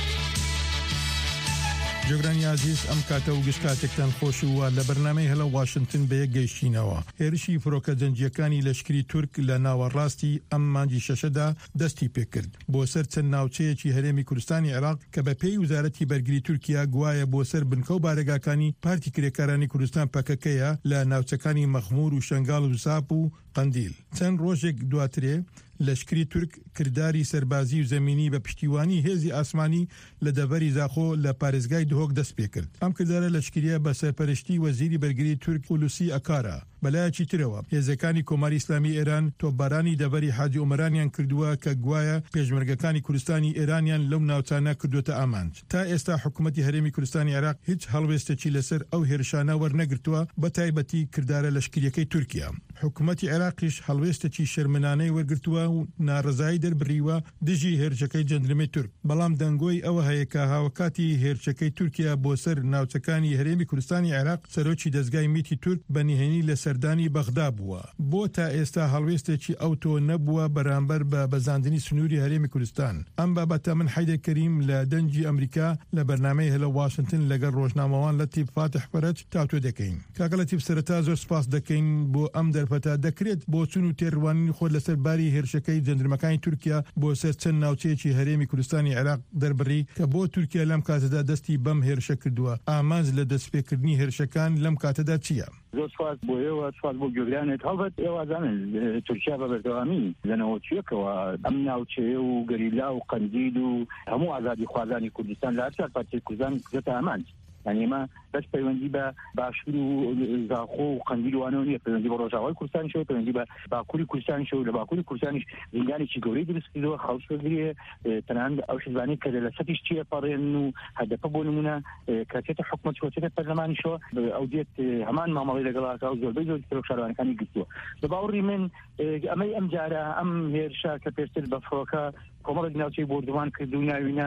جۆگرانی عزیز ئەم کاتە و گشتکاتێکتان خۆش وە لە بەرنامەی هەلە واشنگتن بەیەک گەیشتینەوە. هێرشی فڕۆکە جەنجیەکانی لەشکری تورک لە ناوەڕاستی ئەم مانگی شەشەدا دەستی پێکرد بۆ سەر چەند ناوچەیەکی هەرێمی کوردستانی عێراق کە بە پێی وزارەتی بەرگری تورکیا گوایە بۆ سەر بنکە و بارەگاکانی پارتی کرێکارانی کوردستان پەکەکەیە لە ناوچەکانی مەخمور و شەنگاڵ و ساپ و قەندیل. چەند ڕۆژێک دواترێ لەشکری تورک کردداری سەربازی و زەمینی بە پشتیوانی هێزی ئاسمانی لە دەڤەری زاخۆ لە پارێزگای دهۆک دەست پێ کرد. ئەم کردارە لەشکریە بە سەرپەرشتی وەزیری بەرگری تورک هولوسی ئەکارە. بەلایەکی ترەوە هێزەکانی کۆماری ئیسلامی ئێران تۆپبارانی دەڤەری حاجی ئۆمەرانیان کردووە کە گوایە پێشمەرگەکانی کوردستانی ئێرانیان لەو ناوچانە کردوتە ئامانج. تا ئێستا حکوومەتی هەرێمی کوردستانی عێراق هیچ هەڵوێستێکی لەسەر ئەو هێرشانە وەرنەگرتووە بە تایبەتی کردارە لەشکریەکەی تورکیا. حکوومەتی عێراقیش هەڵوێستێکی شەرمنانەی وەرگرتووە و ناڕزایی دەربڕیوە دژی هێرشەکەی جەندرمەی تورک. بەڵام دەنگۆی ئەوە هەیە کە هاوکاتی هێرشەکەی تورکیا بۆ سەر ناوچەکانی هەرێمی کوردستانی عێراق سەرۆکی دەستگای میتی تورک بەنهێنی لە سەردانی بەغدا بووە. بۆ تا ئێستا هەڵوێستێکی ئەو تۆ نەبووە بەرامبەر بە بەزاندنی سنووری هەرێمی کوردستان. ئەم بابەتە من حەیدەر کەریم لە دەنگی ئەمریکا لە بەرنامەی هەلە واشنگتن لەگەڵ ڕۆژنامەوان لە تیب فاتح فەرەج تاوتۆ دەکەین. کاکە لە تیب سەرەتا زۆر سپاس دەکەین بۆ ئەم دەرفەتە دەکرێت بۆ چون و تێڕوانینی خۆت لەسەر باری هێرشەکەی جەندرمەکانی تورکیا بۆ سەر چەند ناوچەیەکی هەرێمی کوردستانی عێراق دەربڕی کە بۆ تورکیا لەم کاتەدا دەستی بەم هێرشە کردووە. ئامانج لە دەستپێکردنی هێرشەکان لەم کاتەدا چییە؟ زۆر سپاس بۆ ئێوە سپاس بۆ گوێگرانت هەڵبەت ئێوازانن تورکیا بە بەردەوامی لەنەوەچیەکەوە ئەم ناوچەیە و گەریلا و قەندیل و هەموو ئازادی خوازانی کوردستان لە هەر چوار پارچەی کوردستان کردەتە ئامانج. یعنی ئێمە بەس پەیوەندی بە باشوور و زاخۆ و قەندیل وانەوە نییە، پەیوەندی بە ڕۆژاوای کوردستانیشەوە، پەیوەندی بە باکووری کوردستانیشەوە. لە باکووری کوردستانیش زیندانێکی گەورەی دروست کردەوە، خەڵسوەگرێ تەنانەت ئەو شزانەی کە لە سەتیش چیە پەڕێن و هەدەفە بۆ نمونە کاتێتە حکومەت وەچێتە پەرلەمانیشەوە ئەو دێت هەمان مامەڵی لەگەڵاکە و زۆربەی زۆر ترۆک شارەوانەکانی گرتووە. بە باوەڕی من ئەمەی ئەم جارە ئەم هێرشە کە پێشتر بە فڕۆکە کۆمەڵێک ناوچەی بۆردوان کرد و ناوینە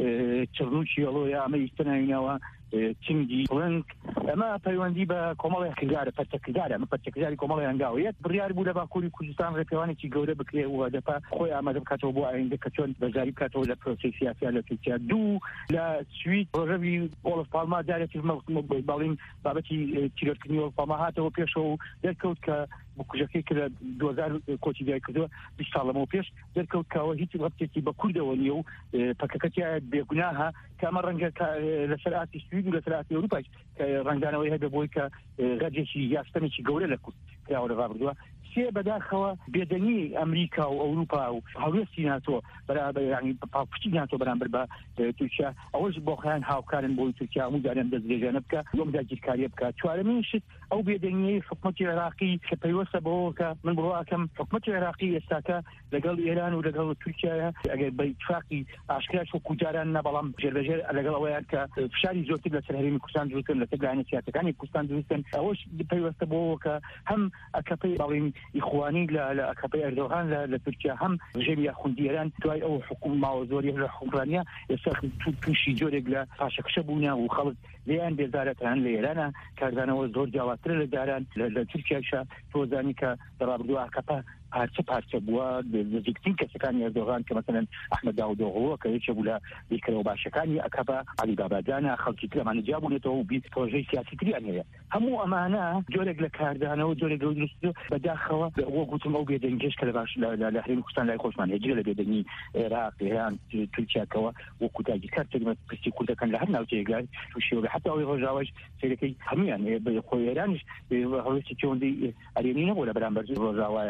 چڕنوچی ئەڵۆیە ئەمە ئیستە ناوینەوە چنگی بڵنگ ئەمە پەیوەندی بە کۆمەڵی کردارە پەرچەکردارە ئەمە پەرچەکرداری کۆمەڵی هەنگاویەت بڕیار بوو لە باکووری کوردستان ڕێپێوانێکی گەورە بکرێ و هەدەفە خۆی ئامادە بکاتەوە بۆ ئایندە کە چۆن بەزاری بکاتەوە لە پرۆسەی سیاسیا لە تورکیا. دوو لە سوید ڕۆژەوی ئۆڵف پالما جارێکی باڵین بابەتی تیرۆرکردنی ئۆڵف پالما هاتەوە پێشەوە و دەرکەوت کە کوژەکەی کە لە 2000 کۆچی دای کردووە 20 ساڵەمەوە پێش دەرکەوت کەەوە هیچ ڕەبتێکی بە کوردەوە نیە و پەکەکەتی بێگوناها کە ئەمە ڕەنگە لەسەر ئاتی سوید و لەسەر ئاتی ئەوروپای کە ڕنگدانەوەی هەبێ بۆی کە ڕەجێکی یاستەمێکی گەورە لە کورد کراوە لەڕا بردووە. سێ بەداخەوە بێدەنی ئەمریکا و ئەوروپا و هەڵوێستی ناتۆ بەرامبەر ینی پاڵپشتی ناتۆ بەرامبەر بە تورکیا ئەوەش بۆ خۆیان هاوکارن بۆی تورکیا هەموو جاریان دەستێژانە بکە لۆم داگیرکاریە بکات. چوارەمین شت ئەو بێدەنیی حکومەتی عێراقی کە پەیوەستە بەوە کە من بڕوا ئەکەم حکومەتی عێراقی ئێستاکە لەگەڵ ئێران و لەگەڵ تورکیایە ئەگەر بە ئیتفاقی ئاشکراش وەکو جاران نە بەڵام جێبەجێ لەگەڵ ئەوەیان کە فشاری زۆرتر لەسەر هەرێمی کوردستان دروستکەن لەسەر لایەنە سیاسەکانی کوردستان دروستکەن ئەوەش پەیوەستە بەوە کە هەم ئەکەپەی باڵین ئیخوانی لە ئەکەپەی ئەردۆغان لە تورکیا هەم ڕژێمی یاخوندیێران دوای ئەو حکومت ماوە زۆری لە حکومڕانیە ئێستا تووشی جۆرێک لە پاشەکشە بوونە و خەڵک لێیان بێزارەتان لە ئێرانە کاردانەوە زۆر جیاواترە لە داران لە تورکیاشە تۆزانی کە دەڕابردووە ئەکەپە پارچە بووە نزیکترین کەسەکانی ئەردۆغان کە مەسەلەن ئەحمەد داودۆغڵۆ کە یەکێک بوو لە بیرکەرەوە باشەکانی ئەکەپە عەلی باباجانە خەڵکی ترەمانە جابوونێتەوە و پرۆژەی سیاسیتریان هەیە. هەموو ئەمانە جۆرێک لە کاردانەوە جۆرێک لە دروست بەداخەوە وە گوتم ئەو بێدەنگیش کە لە باش لە هەرێمی کوردستان لای خۆشمان هەیە جگە لە بێدەنگی عێراق ئێران تورکیاکەوە وەکو داگیرکار تەرجمە پرسی کوردەکان لە هەر ناوچەیەک تووشیەوە حتا ئەوەی ڕۆژاواش سیرەکەی هەمویان خۆی ئێرانیش هەڵوێستی چۆندی ئەرێنی نەبوو لە بەرامبەر ڕۆژاوایە و ئێرە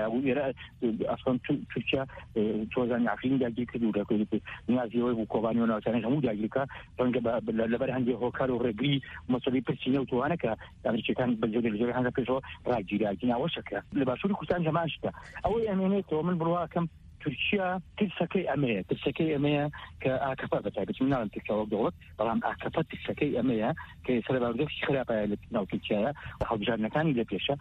اصلا ترکیه توزان عفرین داگیر کردو داگیر نیازی و کوبانی و ناسانی همو داگیر که رنگ لبر هنگی هوکار و رگی مسئله پرسینه و توانه که امریکا کان بجوری لجوری هنگا پیشو راجی نوشه که لباسوری کستان جماعش ده اوی امینه تو من بروا کم تركيا تلسكي أمية كأكفاء بتاعت من نعم تركيا وقدرت طبعا أكفاء تلسكي أمية كسبب عودة خلافة لنا تركيا وحب جارنا كاني لبيشة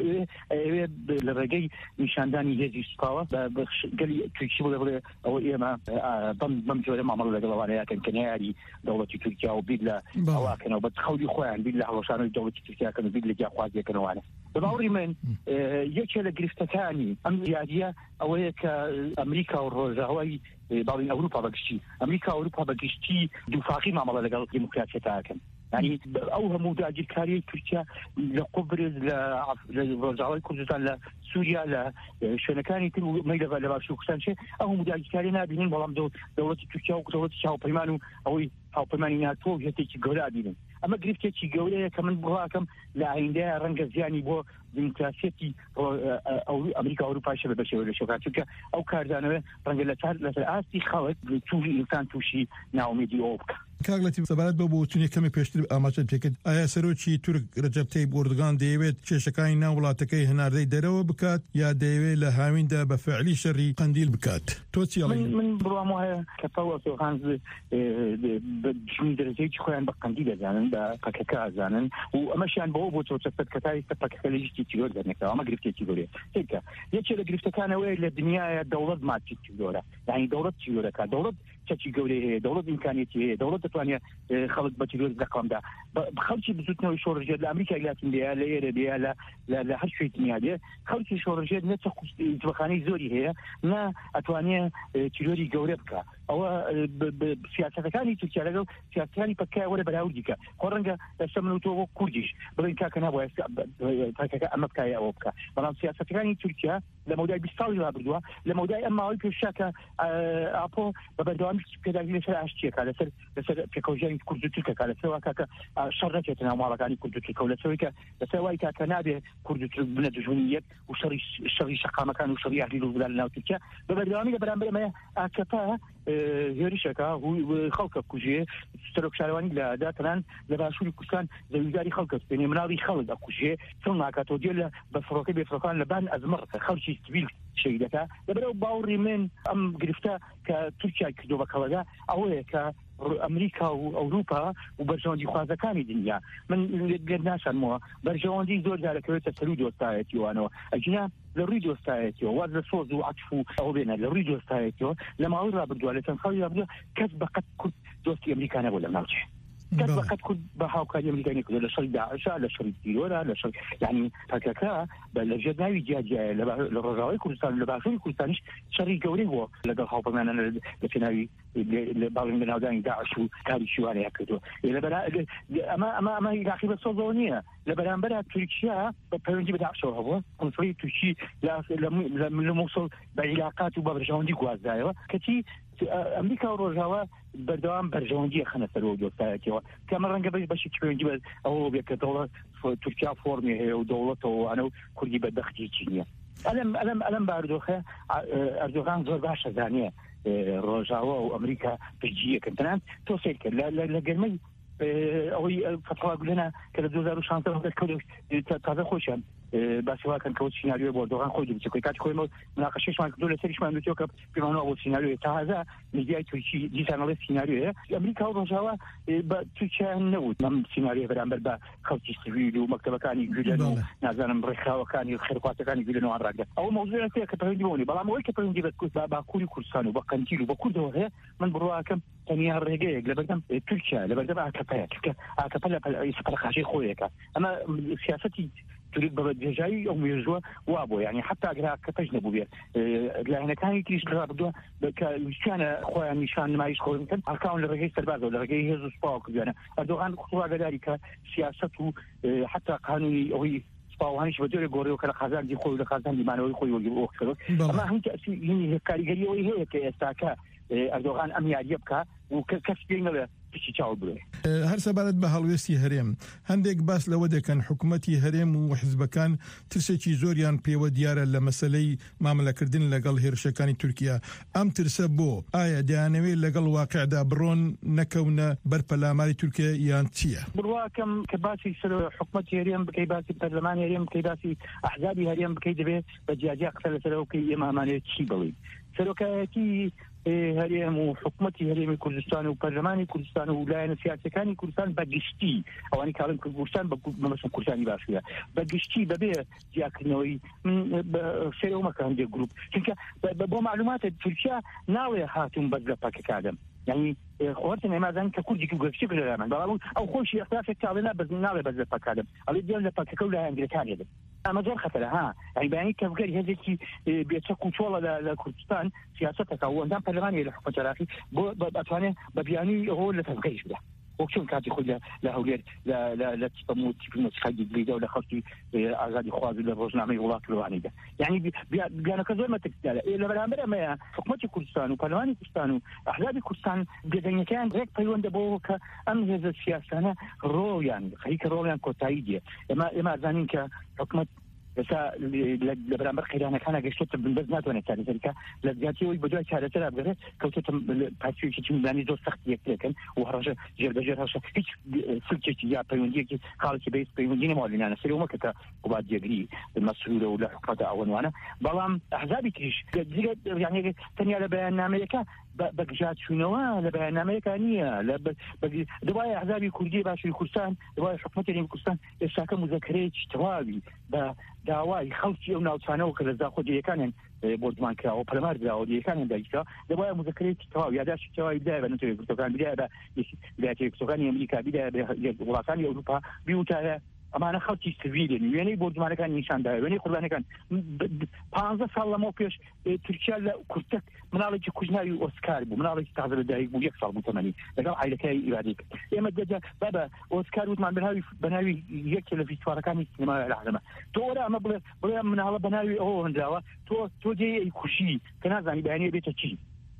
وللرجاي مشانداني هذه الصفاوة قال تركيا ولا أو ما ضم جوله ما عملوا لقوا عليها كان كناري دولة تركيا وبيدلا أو كانوا بتخولي خوان بيدلا علشان دولة تركيا كانوا بيدلا جا خوازي كانوا على بموري من يكلا جرفتكاني أمريكا أو هيك أمريكا والرجاوي بعض أوروبا بقشتي أمريكا وأوروبا بقشتي دفاعي مع ملا لقال ديمقراطية تاعكم يعني أوهم مداجر كاري تركيا لقبرز لرجاوي كردستان لسوريا لشنكاني كل ما يلغى لباشو كسان شيء أوهم مداجر كاري نابين والله دولة تركيا ودولة شاو بيمانو أو هاو بيماني ناتو هتيجي قولا بينهم أما قريفتي قولة كمان بغاكم لعينها رنج زياني بو ديمقراطية أو أمريكا أوروبا شبه بشي ولا شوكات شوكا أو كاردانوه رنج لتاسي خالد توجي إنسان توشي ناوميدي أوبكا کاغلتی سبارت بۆ چونی کەمی پێشتر ئاماژەت پێکرد ئایا سەرۆکی تورک ڕەجەب تەیب ئۆردۆغان دەیەوێت کێشەکانی ناو وڵاتەکەی هەناردەی دەرەوە بکات یا دەیەوێت لە هاویندا بە فعلی شەڕی قەندیل بکات تۆ چی من بڕوام وایە کە ئۆردۆغان دەرەجەیەکی خۆیان بە قەندیل دەزانن بە پەکەکە ئازانن و ئەمەشیان بەوە بۆ چۆچەت کە تا ئێستا پەکەکە لە ژیشتی تیرۆر دەرنێتەوە ئەمە گرفتێکی گەورەیە تێکە یەکێ لە گرفتەکانەوەی لە دنیاە دەوڵەت ماچی تیرۆرە یعنی دەوڵەت تیرۆرەکە دەوڵەت چەکی گەورەی هەیە دەوڵەت ئیمکانیەتی هەیە دەوڵەت دەتوانێت خەڵک بە تیرۆر دەقامدا خەڵکی بزوتنەوەی شۆڕژێت لە ئەمریکا لاتین بێ لە ئێرە بێ لە هەر شوێی دنیا بێ خەڵکی شۆڕژێت نەچە جوخانەی زۆری هەیە نا ئەتوانێت تیرۆری گەورە بکە ئەوە سیاسەتەکانی تورکیا لەگەڵ سیاسەتەکانی پەکای وەرە بەراوردی کە خۆ ڕەنگە لەسەر من و تۆ بۆ کوردیش بڵێن کاکە نابووە پەکەکە ئەمە بکایە ئەوە بکە بەڵام سیاسەتەکانی تورکیا لە مەودای 20 ساڵی ڕابردووە لە مەودای ئەم ماوەی پێشاکە ئاپۆ بە بەردەوامی پێداگیری لەسەر ئاشتیەکە لەسەر پێکەوژانی کورد و تورکەکە لەسەرەوە کاکە شەڕ نەچێتە ناو ماڵەکانی کورد و تورکە و لەسەرەوەی کە لەسەر وای کاکە نابێ کورد و تورک بنە دژمنیەک و شەڕی شەقامەکان و شەڕی ئاهلی ڕووبدا لە ناو تورکیا بە بەردەوامی لە بەرامبەر ئەمە ئاکەپا هێرشەکە خەڵکە کوژێ سەرۆک شارەوانی لە داتەنان لە باشووری کوردستان زەویداری خەڵکە بێنێ مناڵی خەڵک ئەکوژێ چۆن ناکاتەوە دێ لە بەفڕۆکە بێفڕۆکان لە بان ئەزمەڕ خەڵکی سیڤیل شەیدەکە لەبەرەوە باوەڕی من ئەم گرفتە کە تورکیا کردو بە کەڵەدا ئەوەیە کە ئەمریکا و ئەوروپا و بەرژەوەندی خوازەکانی دنیا من لێ ناشانمەوە بەرژەوەندی زۆر جارەکەوێتە سەروی دۆستایەتیوانەوە ئەجنا لە ڕووی دۆستایەتیەوە واز لە سۆز و عەتف و ئەوە بێنە لە ڕووی دۆستایەتیەوە لە ماوەی ڕابردووە لە چەند خاڵی ڕابردووە کەس بەقەت کورد دۆستی ئەمریکا نەبوو لە ناوچێ کەس بەقەت کورد بە هاوکاری ئەمریکای نەکردووە لە شەڕی داعشە لە شەڕی تیرۆرە لە شەڕ یعنی پەکەکە لە ژێر ناوی جیاجیایە لە ڕۆژاوای کوردستان لە باشووری کوردستانیش شەڕی گەورەی بووە لەگەڵ هاوپەیمانان لە پێناوی باڵین بە ناودانی داعش و کاری شیوانەیە کردووە ئەمە عراقی بە سۆزەوە نییە لە بەرامبەر تورکیا بە پەیوەندی بە داعشەوە هەبووە قونسڵی تورکی لە مووسڵ بە عیلاقات و بە بەرژەوەندی گوازدایەوە کەچی ئەمریکا و ڕۆژاوا بەردەوام بەرژەوەندیە خەنە سەرەوە دۆستایەتیەوە کەمە ڕەنگە بەشی پەیوەندی بە ئەوە بێت کە دەوڵەت تورکیا فۆرمی هەیە و دەوڵەتەوە ئەنە و کوردی بەدەختێکی نییە ئەلەم باردۆخە ئەردۆغان زۆر باشە زانیە ڕۆژاوا و ئەمریکا پشتگیریەکەن تەنانەت تۆ سیر کرد لە گەرمەی ئەوەی فتەوا گولێنە کە لە 2016 تازە خۆشیان باسیواکەن کەوت سیناریۆ بۆ ئەردۆغان خۆی دووچەکەی کاتی خۆیمە مناقەشەشمان کردو لە سەریشمان دوتیەوە کە پێمانەوە بۆ سیناریۆیە تازە میدیای تورکی دیسانەڵێ سیناریۆیە ئەمریکا و ڕۆژاوا بە تورکیا نەبوو ئەم سیناریۆ بەرامبەر بە خەڵکی سیڤیل و مەکتەبەکانی گولێن و نازانم ڕێکخراوەکانی خێرخواتەکانی گولێنەوە ڕاگرێت ئەوە مەوزوعە کە پەیوەندی بۆنی بەڵام ئەوەی کە پەیوەندی بە باکووری کوردستان و بە قەندیل و بە کوردەوە هەیە من بڕواکەم تەنیا ڕێگەیەک لە بەردەم تورکیا لە بەردەم ئاکەپەیە کە ئاکەپە لە سەرخاشەی خۆیەکە ئەمە سیاسەتی تورک بە بەدێژایی ئەو مێژووە وا بۆ یعنی حتا ئەگەر ئاکەپەش نەبوو بێت لایەنەکانی تریش ڕابردووە کە ویستیانە خۆیان نیشان نمایش خۆ بکەن هەڵکاون لە ڕێگەی سەربازەوە لە ڕێگەی هێز و سوپاوە کردویانە ئەردۆغان خۆڕاگەداری کە سیاسەت و حتا قانونی ئەوەی سپاوانیش بە جۆرێک گۆڕەوە کە لە خازاندی خۆی لە خازاندی مانەوەی خۆی وەگیرۆکردەوە ئەمە هەموو تەئسیری کاریگەریەوەی هەیە کە ئێستاکە ئەردۆغان ئەم یاریە بکە و کەس پێی نەڵێ پشتی چاو بڵێ. هەر سەبارەت بە هەڵوێستی هەرێم هەندێک باس لەوە دەکەن حکوومەتی هەرێم و حیزبەکان ترسێکی زۆریان پێوە دیارە لە مەسەلەی مامەلەکردن لەگەڵ هێرشەکانی تورکیا. ئەم ترسە بۆ ئایا دەیانەوێت لەگەڵ واقعدا بڕۆن نەکەونە بەر پەلاماری تورکیا یان چییە؟ بڕواکەم کە باسی سەر حکوومەتی هەرێم بکەی، باسی پەرلەمانی هەرێم بکەی، باسی ئەحزابی هەرێم بکەی، دەبێت بە جیاجیا قسە لەسەرەوە بکەی ئێمە ئەمانەیە چی بڵێین. سەرۆکایەتی هەرێم و حکوومەتی هەرێمی کوردستان و پەرلەمانی کوردستان و لایەنە سیاسەکانی کوردستان بەگشتی ئەوانی کاڵن کوردستان بەمەسڵ کوردستانی باشوویە بەگشتی بەبێ جیاکردنەوەی سێرەوە مەکە هەندێک گروپ، چونکە بۆ معلوماتە تورکیا ناوێ هاتوون بەس لە پاکستان، یعنی خۆتن ئێمازان کە کوردێکی گەشتی بەلەمان بەڵام ئەو خۆشی اختلافێک کاڵێنا بەس ناوێ بەس لە پاکستان ئەڵێ دیان لە پاکەکە و لای ئەنگلەکانی دێت. ئەمە زۆر خەتەرە ها، یعنی بەیانی کەفگەری هەندێکی بێچەک و چۆڵە لە کوردستان سیاسەتەکە و ئەندام پەرلەمانی لە حکومەت عێراقی بۆ ئەتوانێت بە بیانی ئەوە لە تەفگەریش بدە. وەکچۆن کاتی خۆی لە هەولێر لە تیپمۆچخەی گریدا و لە خەڵکی ئازادی خواز لە ڕۆژنامەی وڵاتوانیدا، یعنی بیانەکە زۆر مەتەکسیارە. لە بەرامبەر ئەمەیە حکومەتی کوردستان و پەرلەمانی کوردستان و ئەحزابی کوردستان بێدەنگەکەیان ڕێک پەیوەندە بۆ کە ئەم هێزە سیاسانە ڕۆیان خەریکە ڕۆیان کۆتایی دێ. ئێمە ئازانین کە حکومەت ئێستا لە بەرامبەر قەیرانەکانە گەشتۆتە بنبەر ناتوانێت چارەسەرکە لە زیاتیەوەی بەدوای چارەسەر بگەڕێت کەوتێتە پارتیەکی میدانی زۆر سەخت یەکترەکەن و هەڕەشە جێبەجێ هەشە هیچ سلکێکی یا پەیوەندیەکی خاڵێکی بەیس پەیوەندی نەماڵینانە سەرەوەمە کە وڵات جێگری مەسئولە و لە حکومەتە ئەوەنوانە، بەڵام ئەحزابی تریش یعنی تەنیا لە بەیاننامەیەەکە بەگژات چوونەوە لە بەیاننامەیەکە نییە دوای ئەحزابی کوردی باشووری کوردستان دوای حکومەتی هەرێمی کوردستان ئێستاکە مذەکرەیەکی تەواوی بە داوای خەڵکی ئەو ناوچانەوە کە لە داخۆجیەکانیان بۆ دمانکراوە پەرلەمان دراوە دیەکانیان دایکەوە دەبایە مذەکرەیەکی تەواو یاداشی تەواوی بدایە بە نەتەوەی یەکگرتوەکان بدایە بە ویلایەتە یەکگرتوەکانی ئەمریکا بدایە بە وڵاتانی ئەوروپا بیوتایە ئەمانە خەڵکی سڤیلن وێنەی بۆ دمانەکان نیشانداوە وێنەی قوربانەکان 15 ساڵ لەمەوە پێش تورکیا لە کورتەک مناڵێکی کوژناوی ئۆسکار بوو، مناڵێکی تازە لەدایک بوو 1 ساڵ بوو تەمەنی لەگەڵ عایلەکەی ئیرادی کرد. ئێمە دەجا بابە ئۆسکار وتمان بەناوی یەکێ لە فیستوارەکانی سینەما العالەمە، تۆ وەرە ئەمە بڵێ مناڵە بەناوی ئەوە هەندراوە تۆ جێی کوشی کە نازانی بەیانەیە بێتە چی.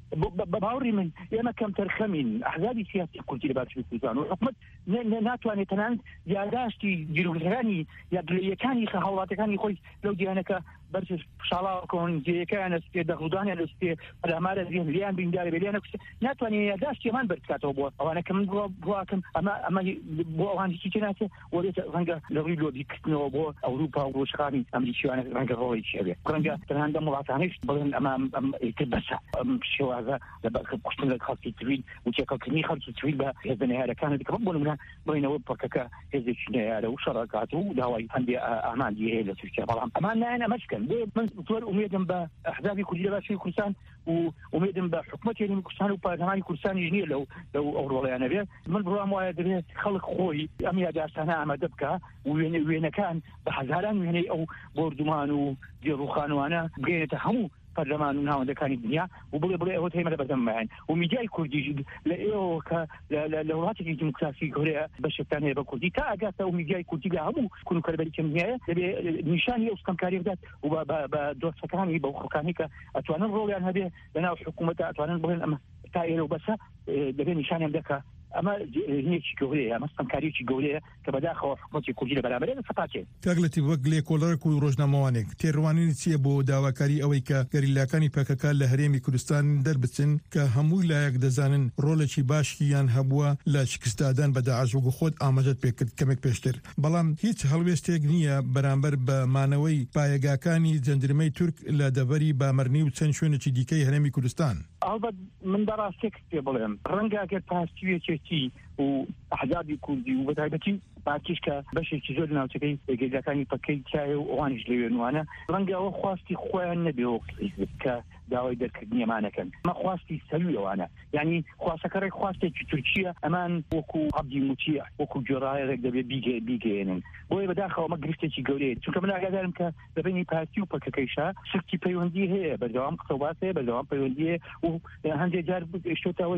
باوەڕی من ئێمە کەم تەرخەمین ئەحزابی سیاسی کوردی لە باشووری کوردستان و حکومەت ناتوانێت تەنانەت یاداشتی جیرۆگرەکانی یا دلەیەکانی هاوڵاتەکانی خۆی لەو دیانەکە بەرز شاڵاوکەون جێیەکەیان ئەستێ دەغودانیان ئەستێ پەلامارە زیێن لیان بینگارە بێلیانە کوشتە ناتوانێت یاداشتی ئەمان بەرکاتەوە بۆ ئەوانە کە من بڕواکەم ئەمە بۆ ئەوان هیچی تێ ناچێت وەرێتە ڕەنگە لە ڕووی لۆبیکردنەوە بۆ ئەوروپا و ڕۆژخانی ئەمریکیوانە ڕەنگە ڕۆڵێکی هەبێت ڕەنگە تەنانەت وڵاتانەش بڵێن ئەمە بەسە ئەم شێوازە کوشتن لە خەڵکی ترویل و تێکەڵکردنی خەڵکی ترویل بە هێزە نەیارەکانە دیکە بۆ نمونە بڵێنەوە پڕکەکە هێزێکی نەیارە و شەڕەکات و داوای هەندێ ئاماندی هەیە لە تورکیا، بەڵام ئەمان نایەن ئەمەشکەن. من زۆر ئومێدم بە ئەحزابی کوردی لە باشووری کوردستان و ئومێدم بە حکومەتی هەرێمی کوردستان و پارلەمانی کوردستانیش نییە لەو ئەو ڕۆڵەیانە بێت. من بڕوام وایە دەبێت خەڵک خۆی ئەم یاداشتانە ئامادە بکە و وێنەکان بە هەزاران وێنەی ئەو بۆردومان و جێڕوخانوانە بگەێنێتە هەموو پەرلەمان و ناوەندەکانی دنیا و بڵێ ئەوە هێمە لە بەردەممایان و میدیای کوردیش لە ئێوە کە لە وڵاتێکی دیموکراسی گەورەیە بەشێکتان هەیە بە کوردی تا ئاگاتە و میدیای کوردی لە هەموو کونوکەربەری کەمنیایە دەبێ نیشانی ئەو ستەمکاری بدات و بە دۆستەکانی بە خەڵکانی کە ئەتوانن ڕۆڵیان هەبێ لەناو حکوومەتە ئەتوانن بڵێن ئەمە تا ئێرە و بەسە دەبێ نیشانیان بدەکە ئەمە هینێکی گەورەیە ئەمە ستەمکاریەکی گەورەیە کە بەداخەوە حکومەتی کوردی لە بەرامبەر سەپاچێت. کاگلەتی وەک لێکۆڵەرێک و ڕۆژنامەوانێک تێڕوانین چییە بۆ داواکاری ئەوەی کە گەریلاکانی پەکەکە لە هەرێمی کوردستان دەربچن کە هەمووی لایەک دەزانن ڕۆڵێکی باشیان هەبووە لە شکستدادان بە داعش و خۆت ئاماژەت پێکرد کەمێک پێشتر، بەڵام هیچ هەڵوێستێک نییە بەرامبەر بە مانەوەی پایەگاکانی جەندرمەی تورک لە دەبەری بامەرنی و چەند شوێنێکی دیکەی هەرێمی کوردستان. ئەڵبەت من بەڕاستێک پێ بڵێم ڕەنگە ئەگەر پاستویەکێکی و ئەحزابی کوردی و بەتایبەتی پارتیش کە بەشێکی زۆر ناوچەکەی گەیزەکانی پەکەی چایە و ئەوانیش لەوێنوانە ڕەنگە ئەوە خواستی خۆیان نەبێەوە کە داوای دەرکردنی ئەمانەکەن مە خواستی سەروی ئەوانە، یعنی خواستەکەڕێک خواستێکی تورکیە ئەمان وەکو عەبدی موتیع وەکو جۆڕایەک دەبێت بیگەێنن بۆیە بەداخەوە مە گرفتێکی گەورەیە، چونکە من ئاگادارم کە بەبینی پارتی و پەکەکەیشا سرکی پەیوەندی هەیە بەردەوام قسەباس هەیە بەردەوام پەیوەندی هەیە و هەندێک جار شتۆتەوەی کە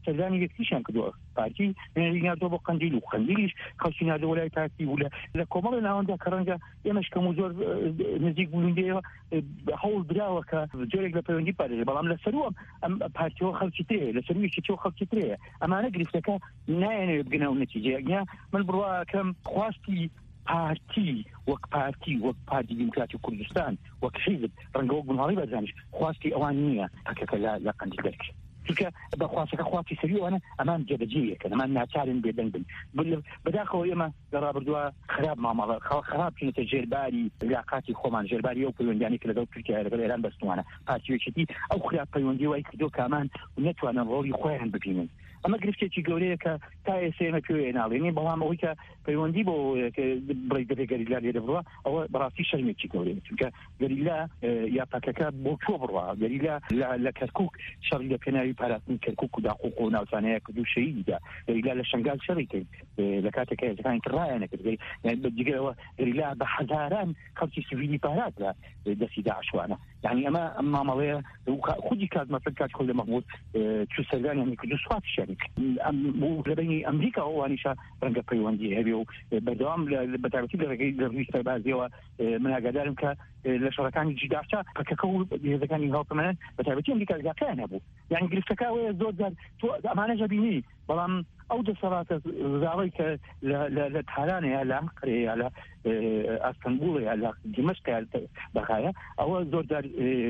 سەردانی یەکتیشیان کردووە پارتی نێناردۆ بۆ قەندیل و قەندیلیش خەڵکی ناردە وەلای پارتی و لە کۆمەڵی ناوەندا کە ڕەنگە ئێمەش کەم و زۆر نزیک بووینەوە هەوڵ براوە کە جۆرێک لە پەیوەندی پارێژێ بەڵام لەسەروە ئەم پارتیەوە خەڵکی ترەیە لەسەرویەکی تۆ خەڵکی ترەیە ئەمانە گرفتەکە نایەنێت بگنە و نەتیجەیە من بڕواکەم خواستی پارتی وەک پارتی دیموکراتی کوردستان وەک حیزب ڕەنگە وەک بنهاڵی بەرزانیش خواستی ئەوان نییە پەکەکە لە قەندیل دەرکرێت چونکە بەخواستەکە خواستی سەریەوەنە ئەمان جێبەجێیەکەن ئەمان ناچارن بێدەنگ بن بەداخەوە ئێمە لە ڕابردووە خراپ مامەڵە خراپ چینەتە ژێرباری علاقاتی خۆمان ژێرباری ئەو پەیوەندیانی کە لەگەڵ تورکیا لەگەڵ ئێران بەستوانە پارتیەکەتی ئەو خراپ پەیوەندی وای کردو کامان نەتوانن ڕۆڵی خۆیان ببینن ئەمە گرفتێکی گەورەیە کە تا ئێستا ئێمە پێوێ ناڵێنی بەڵام ئەوەی کە پەیوەندی بۆ بڕی دەبێ گەریلا لێ دەبڕوە ئەوە بەڕاستی شەرمێکی گەورەیە چونکە گەریلا یا پاکەکە بۆ چۆ بڕوا گەریلا لە کەرکووک شەڕی لە پێناوی پاراستنی کەرکووک و داقوق و ناوچانەیە کردو شەهیدیدا گەریلا لە شەنگال شەڕی کرد لە کاتێکە هێزەکانی تر ڕایانە کرد دیگەرەوە گەریلا بە حەزاران خەڵکی سیڤیلی پارات لە دەستی داعشوانە يعني أما مامەڵەیە خودی کات مەسەل کات خۆی لە مەحموود چوو سەردانیانی کردو سوات شەریک لەبینی ئەمریکا ئەوانیشە ڕەنگە پەیوەندی هەبێ و بەردەوام بە تایبەتی لە ڕێگەی گەڕووی سەربازیەوە من ئاگادارم کە لە شەڕەکانی جیداچە پەکەکە و هێزەکانی هاوپەیمانان بە تایبەتی ئەمریکا لەگاکەیان هەبوو یعنی گرفتەکە ئەوەیە زۆر جار تۆ ئەمانەش بینی بەڵام ئەو دەسەڵاتە زاوەی کە لە تارانەیە لە ئەنقەرەیە لە ئەستەنبوڵەیە لە دیمەشقە بەخایە ئەوە زۆر جار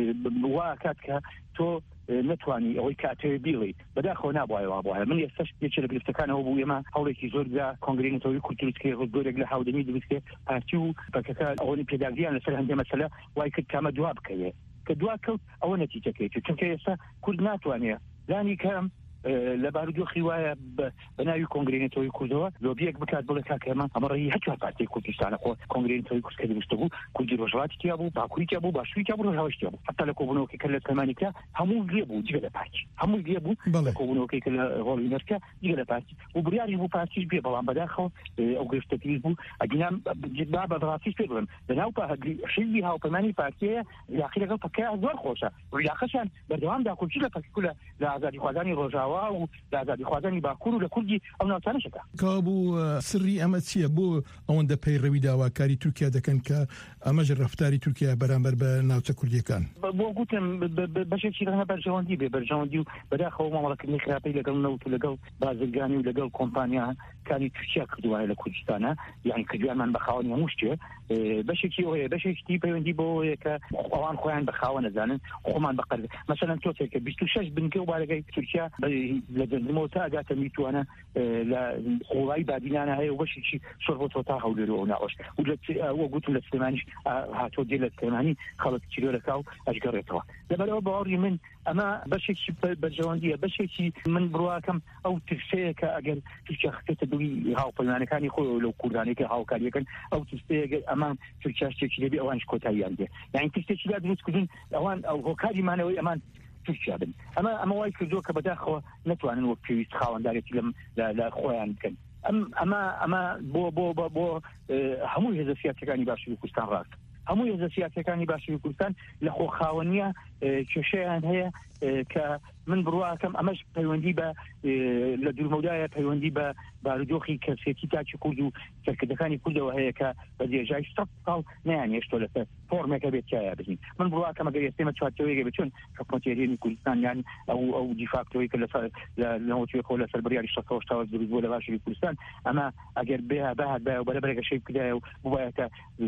وا کات کە تۆ نتوانی ئەوەی کاتێ بیڵی بەداخەوە نابووایەوە بووە من ئێستاش یەکێ لە گرفتەکانەوە بوو ئێمە هەوڵێکی زۆر دا کۆنگرێنەوەی کورتلسکی ڕۆژگۆرێک لە هاودەمی دروستکێ پارتی و پەکەکە ئەوەی پێداگریان لەسەر هەندێک مەسەلە وای کرد کامە دوا بکەوێ کە دوا کەوت ئەوە نەتیجەکەیت چونکە ئێستا کورد ناتوانێت لانی کەم لە بارودۆخی وایە بە ناوی کۆنگرێنێتەوەی کوردەوە لۆبیەک بکات بڵێ کاکەمە ئەمەڕێی هەچوار پارتی کوردستانە خۆ کۆنگرێنێتەوەی کوردکە دروستە بوو کوردی ڕۆژهەڵاتی تیا بوو باکووری تیا بوو باشووری تیا بوو ڕۆژهەڵاتی تیا بوو حتا لە کۆبوونەوەکەی کە لە سلمانیکە هەموو لێ بوو جگە لە پارتی هەموو لێ بوو لە کۆبوونەوەکەی کە لە ڕۆڵینەرکە جگە لە پارتی و بریاری بوو پارتیش بێ بەڵام بەداخەوە ئەو گرفتە پیس بوو ئەگینام با بەڕاستیش پێ بڵێم لەناو شەیدی هاوپەیمانی پارتیەیە یاخی لەگەڵ پەکەیە زۆر خۆشە ڕیاقەشان بەردەوام داکۆچی لە پەکەکو لە ئازادی خوازانی ڕۆژاوا و خوازانی باکوور و لە کوردی ئەو ناوچانەشەکە کابوو سری ئەمە چییە بۆ ئەوەندە پەیڕەوی داواکاری تورکیا دەکەن کە ئەمەش ڕەفتاری تورکیا بەرامبەر بە ناوچە کوردیەکان بۆ گوتم بەشێکی ڕەنگە بەرژەوەندی بێ بەرژەوەندی و بەداخەوە مامەڵەکردنی خراپەی لەگەڵ نەوت و لەگەڵ بازرگانی و لەگەڵ کۆمپانیاکانی تورکیا کردوایە لە کوردستانە یعنی کردویانمان بە خاوەنی هەموو شتێ بەشێکی ئەوەیە بەشێکی پەیوەندی بۆ ئەوەیە کە ئەوان خۆیان بە خاوە نەزانن خۆمان بەقەرز مەسەلەن تۆ 26 بنکە و بارەکەی تورکیا لە دەنجمەوە تا ئەگاتە میتوانە لە قوڵای بادینانە هەیە و بەشێکی سۆر بۆ تۆ تا هەولێرەوە ناوەش و گوتم لە سلێمانیش هاتۆ دێ لە سلێمانی خەڵک چیرۆرەکە و ئەشگەڕێتەوە لەبەرەوە باوەڕی من ئەمە بەشێکی بەرژەوەندیە بەشێکی من بڕواکەم ئەو ترسەیە کە ئەگەر تورکیا خستێتە دووی هاوپەیمانەکانی خۆی لەو کوردانێکە هاوکاریەکەن ئەو ترسەیە ئەمان تورکیا شتێکی دەبێ ئەوانش کۆتاییان دێ یعنی ترسێکی لا دروستکردن ئەوان ئەو هۆکاریمانەوەی ئەمان تورکیا بن ئەمە وای کردووە کە بەداخەوە نەتوانن وەک پێویست خاوەندارێتی لە خۆیان بکەن ئەمە بۆ هەموو هێزە سیاسەکانی باشووری کوردستان ڕاست هەموو هێزە سیاسەکانی باشووری کوردستان لە خۆخاوەنیە کێشەیان هەیە کە من بڕواکەم ئەمەش پەیوەندی بە لە دوورمەودایە پەیوەندی بە بارودۆخی کەسێتی تاچی کورد و سەرکردەکانی کوردەوە هەیە کە بە دێژای 100 ساڵ نەیانێشتۆ لەسەر فۆرمێکە بێت تایە بزین من بڕواکەم ئەگەر ئێستێمە چوارچەوەیەکە بچون حکومەتیەرێنی کوردستان یان ئەو دیفاکتۆی کە لەنەوەتوێ خۆ لەسەر بڕیاری 100 دروست بووە لە باشووری کوردستان ئەمە ئەگەر بەهات بایە و بەرەبەرێکە شەی بدایە و ببایەتە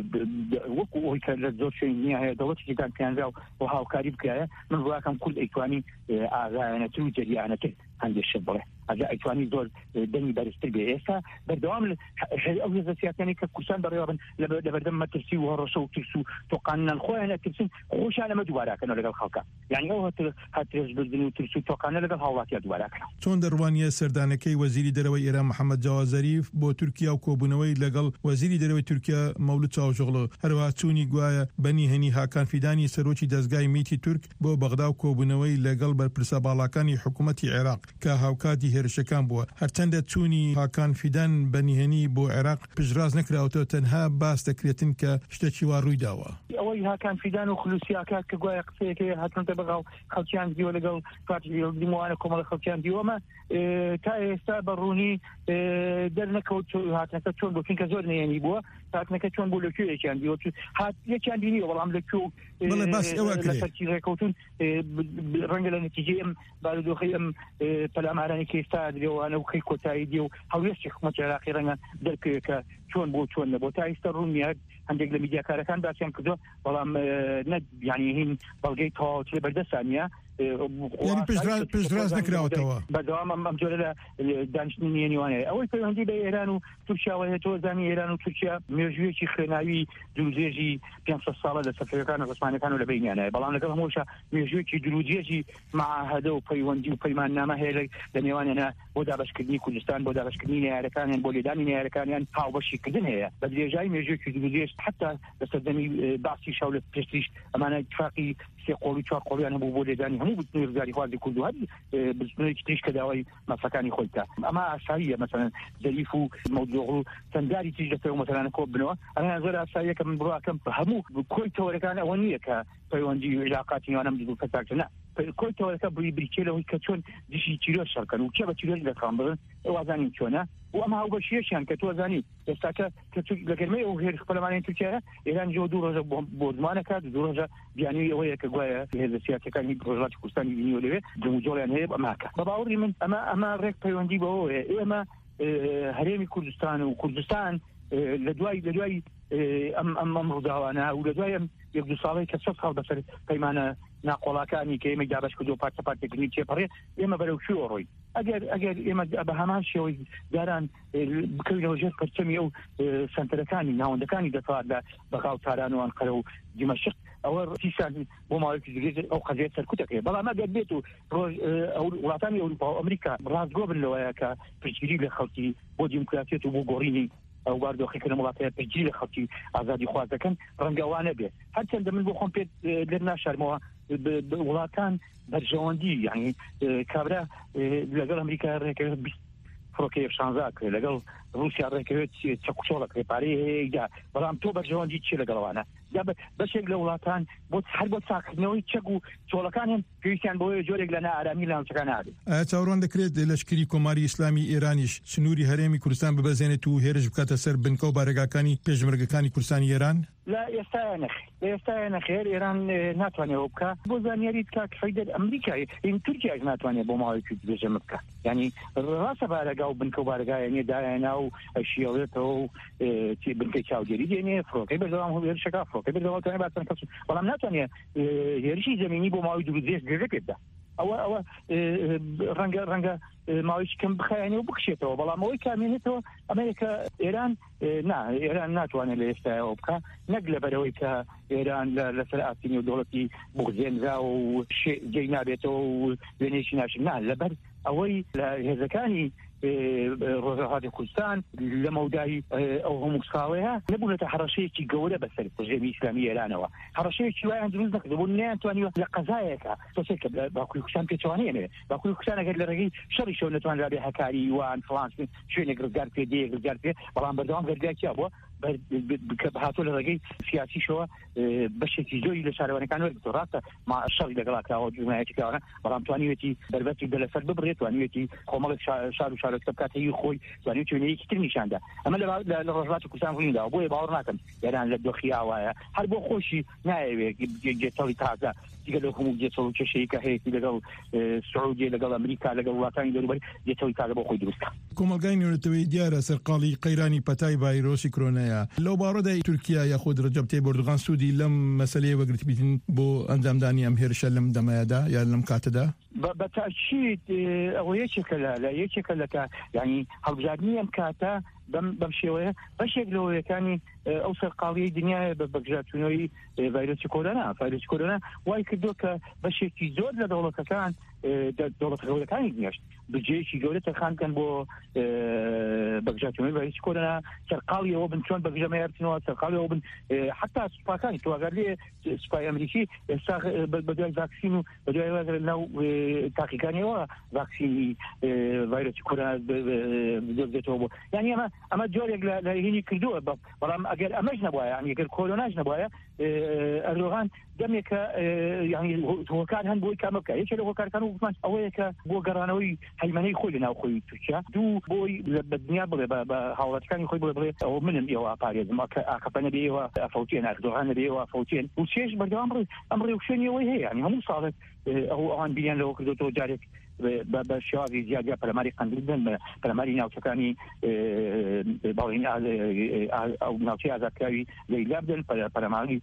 وەکو ئەوی کە لە زۆر شوێن نییە هەیە دەوڵەتێکیان پێیانرا و هاوکاری بکایە من بڕواکەم کورد ئەیتوانی ئاغایەنەتر و جەریانەتر هەندێک بڵێ ئەگە ئەیتوانی زۆر دەنگی بەرزتر بێ ئێستا بەردەوام ئەو هێزە سیاسیانی کە کوردستان بەڕێوەبن لەبەردەم مەترسی و هەڕەشە و ترس و تۆقانان خۆیان نەترسن خۆشیان ئەمە دووباراکەنەوە لەگەڵ خەڵکە یعنی ئەو هەترس بردن و ترس و تۆقانە لەگەڵ هاوڵاتیان دووباراکەنەوە چۆن دەڕوانیە سەردانەکەی وەزیری دەرەوەی ئێران محەممەد جاواد زەریف بۆ تورکیا و کۆبوونەوەی لەگەڵ وەزیری دەرەوەی تورکیا مەولود چاوشۆغڵۆ هەروەها چوونی گوایە بەنی هەنی هاکان فیدانی سەرۆکی دەستگای میتی تورک بۆ بەغدا و کۆبوونەوەی لەگەڵ بەرپرسە باڵاکانی حکوومەتی عێراق کە هاوکاتی هێرشەکان بووە هەرچەندە چوونی هاکان فیدان بەنیهێنی بۆ عێراق پژراز نەکراوەوە تەنها باس دەکرێتن کە شتێکی وا ڕووی داوە ئەوەی هاکان فیدان و خلوسیاکات کە گوایە قسەیەکەی هاتنتە بەغاو خەڵکیان دیوە لەگەڵ پارتیوانە کۆمەڵە خەڵکیان دیوەمە تا ئێستا بەڕوونی دەرنەکەوت هاتنەکە چۆن بۆ چونکە زۆر نێنی بووە هاتنەکە چۆن بۆ لەکوێیەکیان دیوە هات یەکیان بینیوە بەڵام لەکوێ لەسەرکی ڕێکەوتون ڕەنگە لە نەتیجەی ئەم بارودۆخەی ئەم پەلامارانی کە ئێستا درێوانە و کەی کۆتایی دیێ و هەڵوێستی حکومەتی عێراقی ڕەنگە دەرکەوێتکە چۆن بۆ چۆن نەبوو تا ئێستا ڕوونیات هەندێک لە میدیاکارەکان باسییان کردو بەڵام یعنی هین بەڵگەی تەواوەتی بەردەستانە پشتراز نکراوەتەوە بەدەوام ئەم جۆرە لە دانیشتنی نێنیوانەیە ئەوەی پەیوەندی بە ئێران و تورکیاوە هێتەوە زانی ئێران و تورکیا مێژوویەکی خوێناوی دوورودێژی 500 ساڵە لە سەفەرەکان و عوسمانیەکان و لە بینیانەیە بەڵام لەگەڵ هەمووشە مێژوویەکی دوورودێژی معاهدە و پەیوەندی و پەیماننامە هەیە لە نێوانیانە بۆ دابەشکردنی کوردستان بۆ دابەشکردنی نێرەکانیان بۆ لێدانی نێرەکانیان هاوبەشیکردن هەیە بە درێژایی مێژوویەکی دوورودێژ حتا لە سەردەمی باسی شەو لە پێشتریش ئەمانە اتفاقی سێ قۆڵی چوار قۆڵیان هەبوو بۆ لێدانی هەموو بستنی ڕزگاری خوازی کورد و هەر بستنێکی تریش کە داوای مەسەکانی خۆیتە ئەمە ئاساییە مەسەلەن زەریف و مەودوع و چەندداری تریش دەکەوە مەسەلانە کۆ بنەوە ئەمە زۆر ئاساییە کە من بڕاکەم هەموو کۆی تەوەرەکان ئەوە نییە کە پەیوەندی علاقاتی نێوانم دوو کەساکە نا کۆی تەوەرەکە بریکێلەوەی کە چۆن دیشی چیرۆ شەڕکەن و کێ بە چیرۆ دەکەن بڵن ئەوازانین چۆنە و ئەمە هاوبەشیەشیان کە تۆزانی ئێستاکە کە لەگەرمەی ئەو هێرش پەرلەمانی تورکیایە ئێران جۆ دوو ڕۆژە بۆ زمانەکات دوو ڕۆژە بیانووی ئەوەیە کە گوایە هێزە سیاسەکانی ڕۆژهەڵاتی کوردستانی بینیوە لەوێ جۆڵیان هەیە ئەماکە بە باوەڕی من ئەمە ڕێک پەیوەندی بەوەیە ئێمە هەرێمی کوردستان و کوردستان لە دوای ئەم ڕووداوانە و لە دوای یەک دو ساڵی کە 100 ساڵ بەسەر پەیمانە ناقۆڵاکانی کە ئێمە دابش کردو پارتە پارتێکردنی تێپەڕێ ئێمە بەرەو کوێ ڕۆی ئەگەر ئێمە بە هەمان شێوەی داران بکەوینەوە ژێر پەرچەمی ئەو سنتەرەکانی ناوەندەکانی دەسەڵات لە بەغاو تاران و ئەنقەرە و دیمەشق ئەوە تیسان بۆ ماوەیەکی زۆر ئەو قەزیە سەرکوتەکەی بەڵام ئەگەر بێت و وڵاتانی ئەوروپا و ئەمریکا ڕازگۆ بن لەوەیە کە پشتگیری لە خەڵکی بۆ دیموکراسیەت و بۆ گۆڕینی ئەو باردۆخی کە لە وڵاتەیە پشتگیری لە خەڵکی ئازادی خواز دەکەن ڕەنگەوانە بێت هەرچەندە من بۆ خۆم پێ لێر ناشارمەوە وڵاتان بەرژەوەندی یعنی کابرا لەگەڵ ئەمریکا ڕێکەوێت فڕۆکەی شانزا کرد لەگەڵ رووسیا ڕێکەوێت چەکوچۆڵە پارەی هەیەدا بەڵام تۆ بەرژەوەندی چی لەگەڵەوانە بەشێک لە وڵاتان بۆ هەر بۆ چاکردنەوەی چەک و چۆڵەکانیان پێویستیان بۆ جۆرێک لە نائارامی لە ناوچەکان هابێت چاوەڕوان دەکرێت لەشکری کۆماری ئیسلامی ئێرانیش سنووری هەرێمی کوردستان ببەزێنێت و هێرش بکاتە سەر بنکە و بارەگاکانی پێشمەرگەکانی کوردستانی ئێران لا ئێستا نەخێر ئێران ناتوانێت بکە بۆ زانیاری بکە کە فەیدە ئەمریکای این تورکیاش ناتوانێت بۆ ماوەیەکی بێژەمە بکە یعنی ڕاستە بارەگا و بنکە و بارەگایە دایەنا و ئەشیاوێتەوە و بنکەی چاودێری دێنێ فڕۆکەی بەردەوام هێرشەکە فڕۆکەی بەردەوام باسن کەس بەڵام ناتوانێت هێرشی زەمینی بۆ ماوەی دوو گێژە پێدا ئەوە ڕەنگە ماوەیەکی کەم بخایەنێ و بکشێتەوە بەڵام ئەوەی کامێنێتەوە ئەمەیە کە ئێران ناتوانێت لە ئێستایەوە بکە نەک لەبەرەوەی کە ئێران لەسەر ئاسینی و دەوڵەتی بغزێنرا و جێی نابێتەوە و وێنێکی ناشن لەبەر ئەوەی لە هێزەکانی ڕۆژهەڵاتی کوردستان لە مەودای ئەو هەموو ساڵەیە نەبوونەتە هەڕەشەیەکی گەورە بەسەر ڕژێمی ئیسلامی ئێرانەوە هەڕەشەیەکی وایان دروست نەکرد بۆ نەیانتوانیوە لە قەزایەکە تۆسێک کە باکووری کوردستان پێچوانێنێ باکووری کوردستان ئەگەر لە ڕێگەی شەڕی شەو نەتوانرا بێ هەکاری وان فڵان شوێنێک ڕزگار پێ دێ ڕزگار پێ بەڵام بەردەوام گەرگاکیا بووە هاتۆ لە ڕێگەی سیاسیشەوە بەشێکی زۆری لە شارەوانەکان وەرگتۆ ڕاستە شەڕی لەگەڵاکراوە جومایەتی کاوانە بەڵام توانیوێتی دەربەتی دەلەسەر ببڕێت توانیوێتی کۆمەڵێک شار و شارۆکتە بکاتەی خۆی توانێت وێنەیەکی تر نیشاندا ئەمە لە ڕۆژهەڵاتی کوردستان ڕوویدا بۆیە باوەڕ ناکەم ئێران لە دۆخی ئاوایە هەر بۆ خۆشی نایەوێت جێتەڵی تازە دیگە لەو هەموو جێتەڵ و کێشەیە کە هەیەی لەگەڵ سعودی لەگەڵ ئەمریکا لەگەڵ وڵاتانی دەوروبەر جێتەڵی تازە بۆ خۆی دروستکە کۆمەلگای نێونەتەوەی دیارە سەرقاڵی قەیرانی پەتای ڤایرۆسی کۆرۆنایە لەو باڕۆدای تورکیا یاخود ڕەجەب تەیب ئەردوغان سوودی لەم مەسەلەیە وەرگرت بیتن بۆ ئەنجامدانی ئەم هێرشە لەم دەمایەدا یا لەم کاتەدا بەتاکید ئەوە یەکێکە لەکە ینی هەڵبژاردننی ئەم کاتە بەم شێوەیە بەشێک لەوەیەکانی ئەو سەرقاڵیەی دنیاە بە بەگژاتونەوەی ڤایرۆسی کۆرۆنا وای کردووە کە بەشێکی زۆر لە دەوڵەتەکان دەوڵەتە گەورەکانی دنیاش بجێکی گەورە تەرخان کەن بۆ بەگژاتیۆنی ڤایرۆسی کۆرۆنا سەرقاڵیەوە بن چۆن بەگژەمە یارتنەوە سەرقاڵیەوە بن حتا سوپاکانی تواگەر لێ سوپای ئەمریکی ئێستا بەدوای ڤاکسین و بەدوای ناو تاقیەکانیەوە ڤاکسینی ڤایرۆسی کۆرۆنا دۆزێتەوە بۆ یعنی ئەمە جۆرێک لە هینی کردووە بەڵام ئەگەر ئەمەش نەبووە یعنی ئەگەر کۆرۆناش نەبووە ئەردۆغان دەمێکە یعنی هۆکار هەن بۆی کامە بکە یەکێک لە هۆکارەکان وگوتمان ئەوەیە کە بۆ گەڕانەوەی هەیمەنەی خۆی لە ناوخۆی تورکیا دوو بۆی بە دنیا بڵێ بە هاوڵاتیەکانی خۆی بڵێ ئەوە منم ئێوە ئاپارێزم ئاکەپە نەبێ ئێوە ئەفەوتێن ئەردۆغان نەبێ ئێوە ئەفەوتێن و چێش بەردەوام ئەم ڕێوشێنیەوەی هەیە یعنی هەموو ساڵێک ئەوان بیان لەوە کردوەوە جارێک بە شێوازی زیادە پەلەماری قەندیلدن بە پەلەماری ناوچەکانی باڵین ئەو ناوچەی ئازادکراوی لەیلا بدەن پەلەماری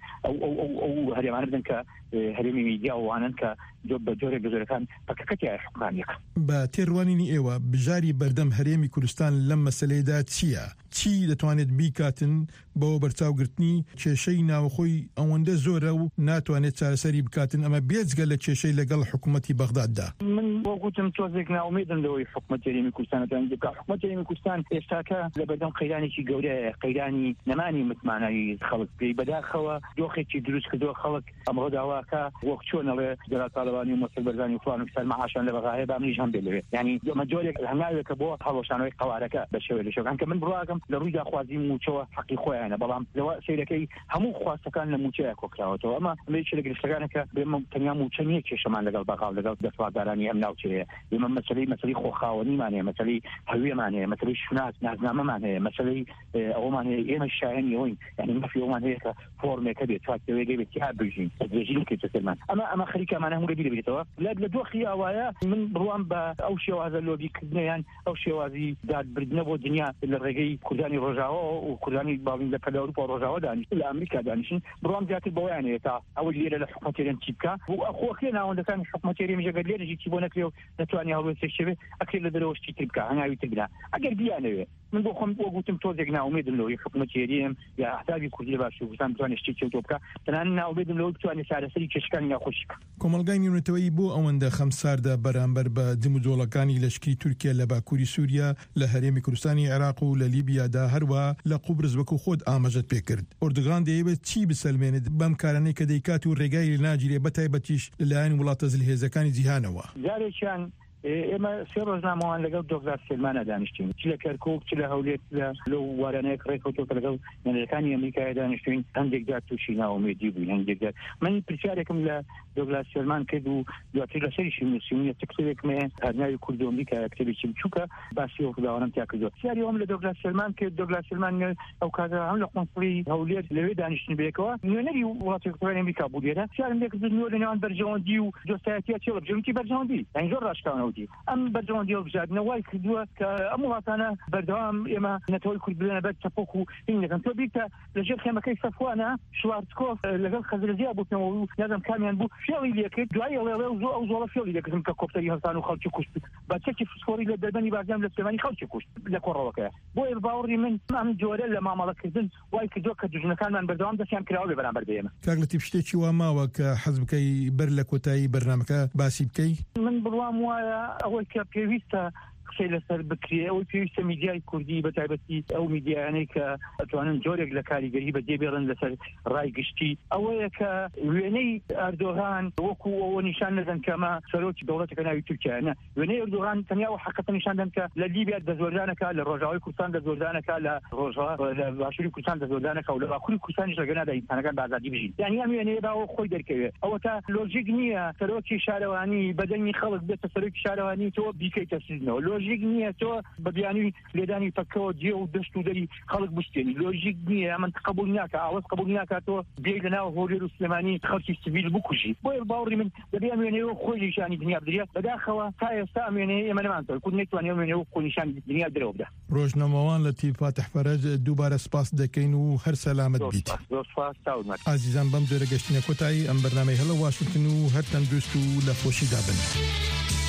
ئەو هەرێمانە بدەن کە هەرێمی میدیا وانن کە بە جۆرێک گەزۆرەکان پەکەکەتی حکومانیەکە بە تێڕوانینی ئێوە بژاری بەردەم هەرێمی کوردستان لەم مەسەلەیەدا چییە؟ چی دەتوانێت بیکاتن بەوە بەرچاوگرتنی کێشەی ناوخۆی ئەوەندە زۆرە و ناتوانێت چارەسەری بکاتن ئەمە بێجگە لە کێشەی لەگەڵ حکوومەتی بەغداددا من بۆ گوتم تۆزێک ناومێدم لەوەی حکوومەت هەرێمی کوردستان دەکا حکوومەت هەرێمی کوردستان ئێستاکە لە بەردەم قەیرانێکی گەورەیە قەیرانی نەمانی متمانایی خەڵک پێی بەداخەوە دۆخێکی دروست کردووە خەڵک ئەمڕۆ داواکە وەک چۆنەڵێ جەلات تاڵەبانی و مەسەل بەرزانی و فلان و فیسان مەعاشان لە بەغاهەیە با منیش هەم بێ لەوێ یعنی ئەمە جۆرێک هەنگاوێکە بۆ هەڵۆشانەوەی قەوارەکە بە شێوەیە لە شەوەکان کە من بڕواکەم لە ڕووی داخوازی موچەوە حەقی خۆیانە بەڵام لەوە سەیرەکەی هەموو خواستەکان لە موچەیە کۆکراوەتەوە ئەمە ئەمەیەکی لە گرفتەکانەکە بێمە تەنیا موچە نییە کێشەمان لەگەڵ بەغاو لەگەڵ دەسەڵاتدارانی ئەم ناوچەیە بێمە مەسەلەی خۆخاوەنیمان هەیە مەسەلەی هەویەمان هەیە مەسەلەی شوناس نازنامەمان هەیە مەسەلەی ئەوەمان هەیە ئێمە شایەنی ئەوین یعنی مەفی ئەومان هەیە کە فۆرمێکە بێت چاکەوێگەی بێت یا بژین دێژین کە چەسەرمان ئەمە خەریکەمانە هەموو لەبیر بێتەوە لە دۆخی ئەوایە من بڕوام بە ئەو شێوازە لۆبیکردنیان ئەو شێوازی دادبردنە بۆ دنیا لە ڕێگەی کوردانی ڕۆژاوە و کوردانی باڵین لە پەلە ئەوروپا ڕۆژاوە دانیشتن لە ئەمریکا دانیشتن بڕوام زیاتر بەوەیانەیە تا ئەوە لێرە لە حکومەت هێرێم چی بکە و ئەخۆکێ ناوەندەکانی حکومەت هێرێمیش ئەگەر لێرەژی چی بۆ نەکرێ و نەتوانی هەڵوێ سێشەوێ ئەکرێت لە دەرەوە شتی تر بکە هەنگاوی تر بنا ئەگەر بیانەوێ من بۆ خۆم بۆ گوتم تۆزێک ناومێدم لەوەی حکومەت هێرێم یا ئەحزابی کوردی لە باشووردستان بتوانێت شتی چێتۆ بکە تەنانەت ناومێدم لەوەی بتوانێت چارەسەری کێشەکانی ناخۆشی بکە کۆمەلگای میونەتەوەی بۆ ئەوەندە خەمساردا بەرامبەر بە جمودۆڵەکانی لەشکری تورکیا لە باکووری سووریا لە هەرێمی کوردستانی عێراق و لە لیبیادا هەروە لە قوبرس وەکو خۆت ئاماژەت پێکرد ئۆردوغان دەیەوێت چی بسەلمێنێت بەم کارانەی کە دەیکات و ڕێگای ناگیرێ بەتایبەتیش لەلایەن وڵاتە جلهێزەکانی جیهانەوە جارێکیان ئێمە سێ ڕۆژنامەوان لەگەڵ دۆکتۆر سلمانە دانیشتین چ لە کەرکووک چ لە هەولێر لەو وارانەیەک ڕێکەوتۆ لەگەڵ نێنەرەکانی ئەمریکای دانیشتوین هەندێک جار تووشی ناومێدی بووین هەندێک جار من پرسیارێکم لە دۆکتۆر سلمان کرد و دواتر لەسەریشی نووسیونیە کتێبێکمە هەرناوی کورد و ئەمریکا کتێبێکی بچووکە باسی ئەو خوداوەرم تیا کردووە پرسیاری ئەوم لە دۆکتۆر سلمان کرد دۆکتۆر سلمان ئەو کاتە هەم لە قۆنسڵی هەولێر لەوێ دانیشتن بێکەوە نوێنەری وڵاتی یەکگرتووەکانی ئەمریکا بوو لێرە پرسیارم لێ کرد نوێ لەنێوان بەرژەوەندی و دۆستایەتیە چێ لە بژێوەندی بەرژەوەندی یعنی زۆر ڕاشکاونەوتی ئەم بەرژەوەندی و بژاردنە وای کردووە کە ئەم وڵاتانە بەردەوام ئێمە نەتەوەی کورد بلێنە بەر چەپۆک و هین دەکەن تۆ بیتە لەژێر خێمەکەی سەفوانە شوارتکۆف لەگەڵ خەزرەزیا بووتنەوە و نازانم کامیان بوو فێڵی لێکرد دوای ئەوێ ئەو زۆڵە فێڵی لێکردم کە کۆپتەری هەڵسان و خەڵکی کوشت بە چەکی فسفۆری لە دەربەنی بازیان لە سلێمانی خەڵکی کوشت لە کۆڕەوەکەیە بۆیە باوەڕی من ئەم جۆرە لە مامەڵەکردن وای کردووە کە دوژنەکانمان بەردەوام دەستیان کراوە لە بەرامبەر بێمە کاک لەتیف شتێکی وا ماوە کە حەز بکەی بەر لە کۆتایی بەرنامەکە باسی بکەی من بڕوام وایە ئەوەی کە پێویستە قسەی لەسەر بکرێ ئەوەی پێویستە میدیای کوردی بەتایبەتی ئەو میدیانەی کە ئەتوانن جۆرێک لە کاریگەری بەجێ بێڵن لەسەر ڕای گشتی ئەوەیە کە وێنەی ئەردۆغان وەکو ئەوە نیشان نەدەن کە ئەمە سەرۆکی دەوڵەتێکە ناوی تورکیایە وێنەی ئەردۆغان تەنیا و حەقیقەت نیشان دەن کە لە لیبیا دەزۆردانەکە لە ڕۆژاوای کوردستان دەزۆردانەکە لە ڕۆژاوا لە باشووری کوردستان دەزۆردانەکە و لە باکووری کوردستانیش ڕێگەنادا ئینسانەکان بە ئازادی بژین یعنی ئەم وێنەیە باوە خۆی دەرکەوێت ئەوە تا لۆژیک نییە سەرۆکی شارەوانی بەدەنی خەڵک بێتە سەرۆکی شارەوانی تۆ بیکەیتە سیزنەوە لۆژیک نییە تۆ بەبیانی لێدانی پەکەوە جێ و دەست و دەری خەڵک بشتێنی لۆژیک نییە من قبول ناکە ئاوەس قبول ناکاتەوە بێی لەناو هۆلێر و سلێمانی خەڵکی سیڤیل بکوژی بۆیە باوەڕی من دەبێ ئەم وێنەیە خۆی نیشانی دنیا بدرێت بەداخەوە تا ئێستا ئەم وێنەیە ئێمە نەمانتەوە کورد نەیتوانێت ئەم وێنەیە خۆی نیشانی دنیا درەوە بدە ڕۆژنامەوان لەتیف فاتح فەرەج دووبارە سپاس دەکەین و هەر سەلامەت بیت ئازیزان بەم جۆرە گەشتینە کۆتایی ئەم بەرنامەی هەڵە واشنگتن و هەر تەندروست و لە خۆشی دابن